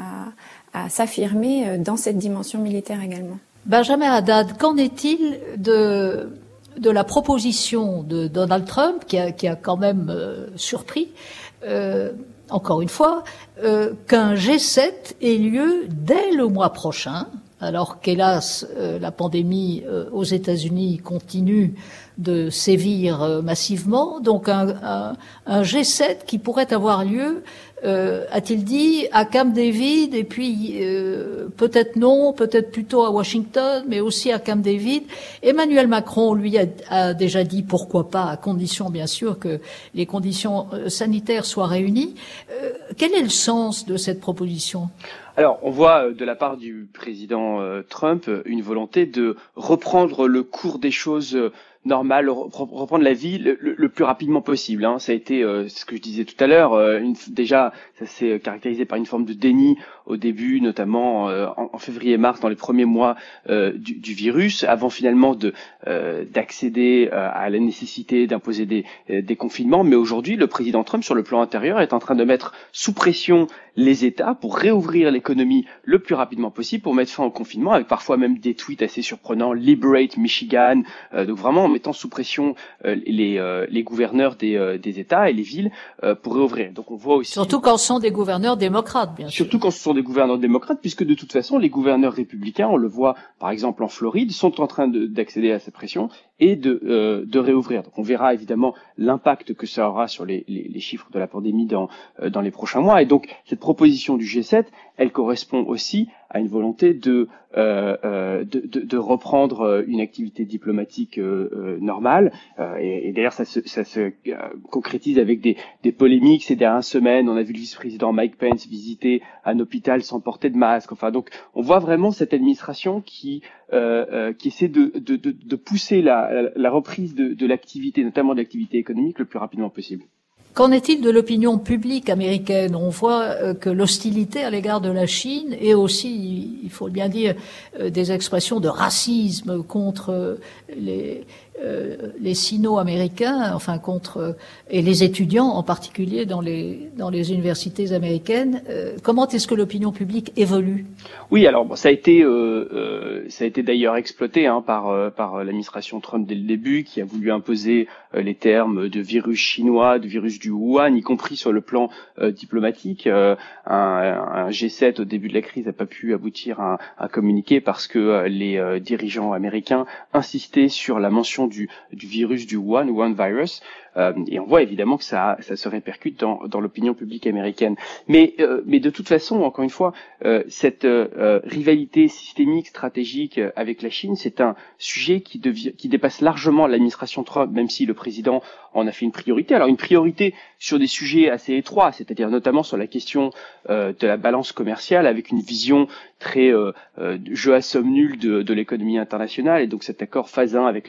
à, à s'affirmer dans cette dimension militaire également. Benjamin Haddad, qu'en est-il de de la proposition de Donald Trump qui a, qui a quand même euh, surpris euh, encore une fois, euh, qu'un G sept ait lieu dès le mois prochain, alors qu'hélas, euh, la pandémie euh, aux États-Unis continue de sévir euh, massivement. Donc un, un, un G sept qui pourrait avoir lieu, euh, a-t-il dit, à Camp David, et puis euh, peut-être non, peut-être plutôt à Washington, mais aussi à Camp David. Emmanuel Macron, lui, a, a déjà dit pourquoi pas, à condition bien sûr que les conditions sanitaires soient réunies. Euh, quel est le sens de cette proposition ? Alors, on voit de la part du président euh, Trump une volonté de reprendre le cours des choses normales, reprendre la vie le, le, le plus rapidement possible. Hein. Ça a été, euh, ce que je disais tout à l'heure, euh, une, déjà, ça s'est caractérisé par une forme de déni au début, notamment euh, en, en février-mars, dans les premiers mois euh, du, du virus, avant finalement de euh, d'accéder euh, à la nécessité d'imposer des, euh, des confinements. Mais aujourd'hui, le président Trump, sur le plan intérieur, est en train de mettre sous pression les États pour réouvrir l'économie le plus rapidement possible, pour mettre fin au confinement, avec parfois même des tweets assez surprenants, Liberate Michigan, euh, donc vraiment en mettant sous pression euh, les, euh, les gouverneurs des, euh, des États et les villes euh, pour réouvrir. Donc on voit aussi... Surtout quand ce sont des gouverneurs démocrates, bien sûr. Surtout quand ce sont des gouverneurs démocrates, puisque de toute façon, les gouverneurs républicains, on le voit par exemple en Floride, sont en train de, d'accéder à cette pression et de, euh, de réouvrir. Donc on verra évidemment l'impact que ça aura sur les, les, les chiffres de la pandémie dans, euh, dans les prochains mois. Et donc cette proposition du G sept, elle correspond aussi à une volonté de, euh, euh, de, de, de reprendre une activité diplomatique euh, euh, normale. Euh, et, et d'ailleurs, ça se, ça se euh, concrétise avec des, des polémiques ces dernières semaines. On a vu le vice-président Mike Pence visiter un hôpital sans porter de masque. Enfin, donc, on voit vraiment cette administration qui euh, euh, qui essaie de, de, de, de pousser la, la, la reprise de, de l'activité, notamment de l'activité économique, le plus rapidement possible. Qu'en est-il de l'opinion publique américaine ? On voit que l'hostilité à l'égard de la Chine et aussi, il faut bien dire, des expressions de racisme contre les, euh, les sino-américains, enfin contre et les étudiants en particulier dans les dans les universités américaines. Euh, comment est-ce que l'opinion publique évolue ? Oui, alors bon, ça a été euh, euh, ça a été d'ailleurs exploité hein, par euh, par l'administration Trump dès le début, qui a voulu imposer euh, les termes de virus chinois, de virus du Wuhan, y compris sur le plan euh, diplomatique. Euh, un, un G sept au début de la crise n'a pas pu aboutir à un, un communiqué parce que euh, les euh, dirigeants américains insistaient sur la mention du, du virus du Wuhan, Wuhan virus. Euh, et on voit évidemment que ça, ça se répercute dans, dans l'opinion publique américaine. Mais, euh, mais de toute façon, encore une fois, euh, cette euh, rivalité systémique, stratégique avec la Chine, c'est un sujet qui, devient, qui dépasse largement l'administration Trump, même si le président en a fait une priorité. Alors une priorité sur des sujets assez étroits, c'est-à-dire notamment sur la question euh, de la balance commerciale, avec une vision très euh, euh, jeu à somme nulle de, de l'économie internationale, et donc cet accord phase un avec la Chine qui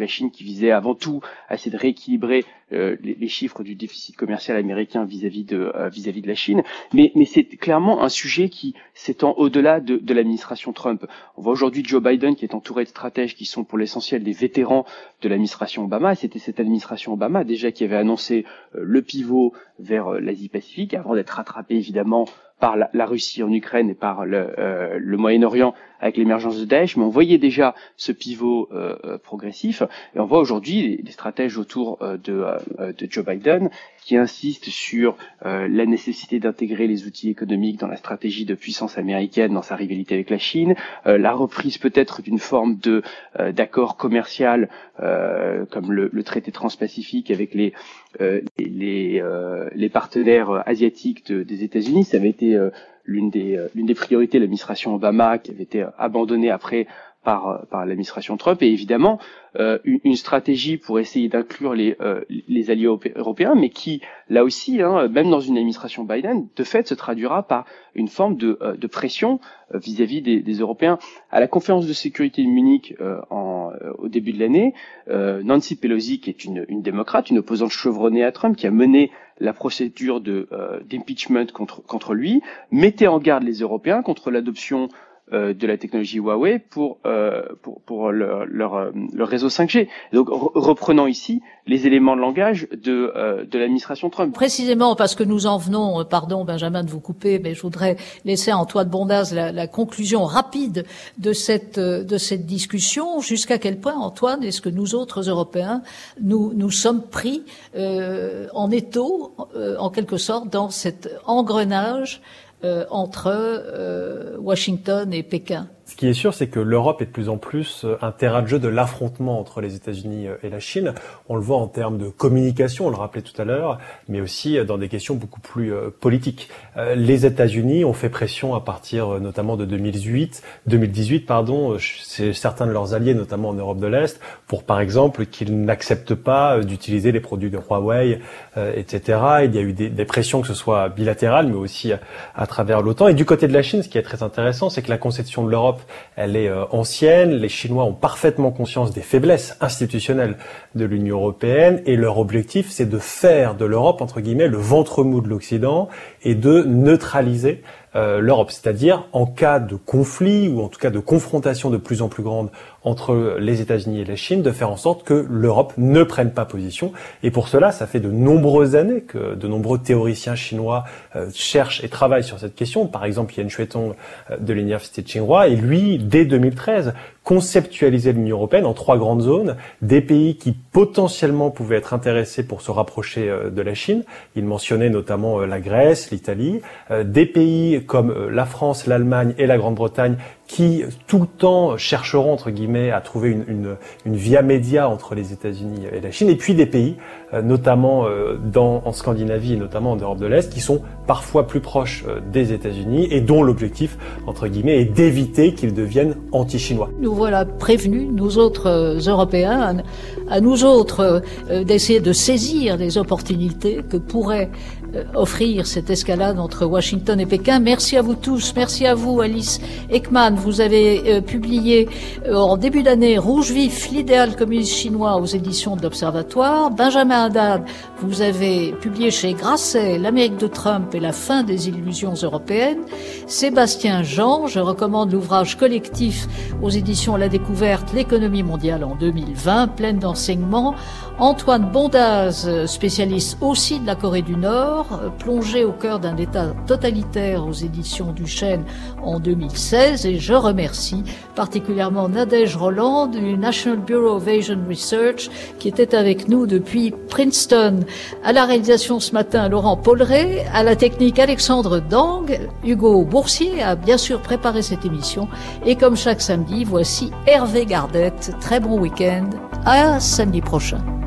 visait avant tout à essayer de rééquilibrer euh, les, les chiffres du déficit commercial américain vis-à-vis de euh, vis-à-vis de la Chine. Mais, mais c'est clairement un sujet qui s'étend au-delà de, de l'administration Trump. On voit aujourd'hui Joe Biden qui est entouré de stratèges qui sont pour l'essentiel des vétérans de l'administration Obama. C'était cette administration Obama déjà qui avait annoncé euh, le pivot vers euh, l'Asie-Pacifique avant d'être rattrapé évidemment par la, la Russie en Ukraine et par le, euh, le Moyen-Orient avec l'émergence de Daesh, mais on voyait déjà ce pivot euh, euh, progressif, et on voit aujourd'hui les, les stratèges autour euh, de, euh, de Joe Biden qui insistent sur euh, la nécessité d'intégrer les outils économiques dans la stratégie de puissance américaine dans sa rivalité avec la Chine, euh, la reprise peut-être d'une forme de euh, d'accord commercial euh, comme le, le traité transpacifique avec les euh, les, les, euh, les partenaires asiatiques de, des États-Unis. Ça avait été euh, l'une des euh, l'une des priorités de l'administration Obama qui avait été abandonnée après par par l'administration Trump, et évidemment euh, une, une stratégie pour essayer d'inclure les euh, les alliés européens, mais qui là aussi, hein, même dans une administration Biden, de fait se traduira par une forme de euh, de pression euh, vis-à-vis des, des Européens. À la conférence de sécurité de Munich euh, en euh, au début de l'année, euh, Nancy Pelosi, qui est une une démocrate, une opposante chevronnée à Trump, qui a mené la procédure de euh, d'impeachment contre contre lui, mettait en garde les Européens contre l'adoption euh, de la technologie Huawei pour euh, pour pour leur leur, leur réseau cinq G. Donc re reprenant ici les éléments de langage de euh, de l'administration Trump. Précisément parce que nous en venons, pardon Benjamin de vous couper, mais je voudrais laisser à Antoine Bondaz la, la conclusion rapide de cette de cette discussion. Jusqu'à quel point, Antoine, est-ce que nous autres Européens nous nous sommes pris euh, en étau, euh, en quelque sorte, dans cet engrenage Euh, entre euh, Washington et Pékin? Ce qui est sûr, c'est que l'Europe est de plus en plus un terrain de jeu de l'affrontement entre les États-Unis et la Chine. On le voit en termes de communication, on le rappelait tout à l'heure, mais aussi dans des questions beaucoup plus euh, politiques. Euh, les États-Unis ont fait pression à partir euh, notamment de deux mille dix-huit, deux mille dix-huit, pardon, c'est certains de leurs alliés, notamment en Europe de l'Est, pour par exemple qu'ils n'acceptent pas d'utiliser les produits de Huawei, euh, et cetera. Il y a eu des, des pressions, que ce soit bilatérales, mais aussi à, à travers l'OTAN. Et du côté de la Chine, ce qui est très intéressant, c'est que la conception de l'Europe, elle est euh, ancienne. Les Chinois ont parfaitement conscience des faiblesses institutionnelles de l'Union européenne, et leur objectif, c'est de faire de l'Europe, entre guillemets, le ventre mou de l'Occident et de neutraliser euh, l'Europe. C'est-à-dire, en cas de conflit ou en tout cas de confrontation de plus en plus grande entre les États-Unis et la Chine, de faire en sorte que l'Europe ne prenne pas position. Et pour cela, ça fait de nombreuses années que de nombreux théoriciens chinois euh, cherchent et travaillent sur cette question. Par exemple, Yan Shuitong euh, de l'université de Tsinghua, et lui, dès deux mille treize, conceptualisait l'Union européenne en trois grandes zones, des pays qui potentiellement pouvaient être intéressés pour se rapprocher euh, de la Chine. Il mentionnait notamment euh, la Grèce, l'Italie, euh, des pays comme euh, la France, l'Allemagne et la Grande-Bretagne, qui tout le temps chercheront, entre guillemets, à trouver une, une, une via média entre les États-Unis et la Chine, et puis des pays, euh, notamment euh, dans, en Scandinavie et notamment en Europe de l'Est, qui sont parfois plus proches euh, des États-Unis et dont l'objectif, entre guillemets, est d'éviter qu'ils deviennent anti-chinois. Nous voilà prévenus, nous autres euh, Européens, à, à nous autres euh, d'essayer de saisir les opportunités que pourrait euh, offrir cette escalade entre Washington et Pékin. Merci à vous tous, merci à vous Alice Ekman. Vous avez euh, publié euh, en début d'année Rouge vif, l'idéal communiste chinois aux éditions de l'Observatoire. Benjamin Haddad, vous avez publié chez Grasset L'Amérique de Trump et la fin des illusions européennes. Sébastien Jean, je recommande l'ouvrage collectif aux éditions La Découverte, l'économie mondiale en deux mille vingt, pleine d'enseignements. Antoine Bondaz, spécialiste aussi de la Corée du Nord, plongé au cœur d'un État totalitaire aux éditions Duchesne en deux mille seize. Et je remercie particulièrement Nadège Roland du National Bureau of Asian Research qui était avec nous depuis Princeton. À la réalisation ce matin, Laurent Polleret, à la technique Alexandre Dang, Hugo Boursier a bien sûr préparé cette émission. Et comme chaque samedi, voici Hervé Gardette. Très bon week-end. À samedi prochain.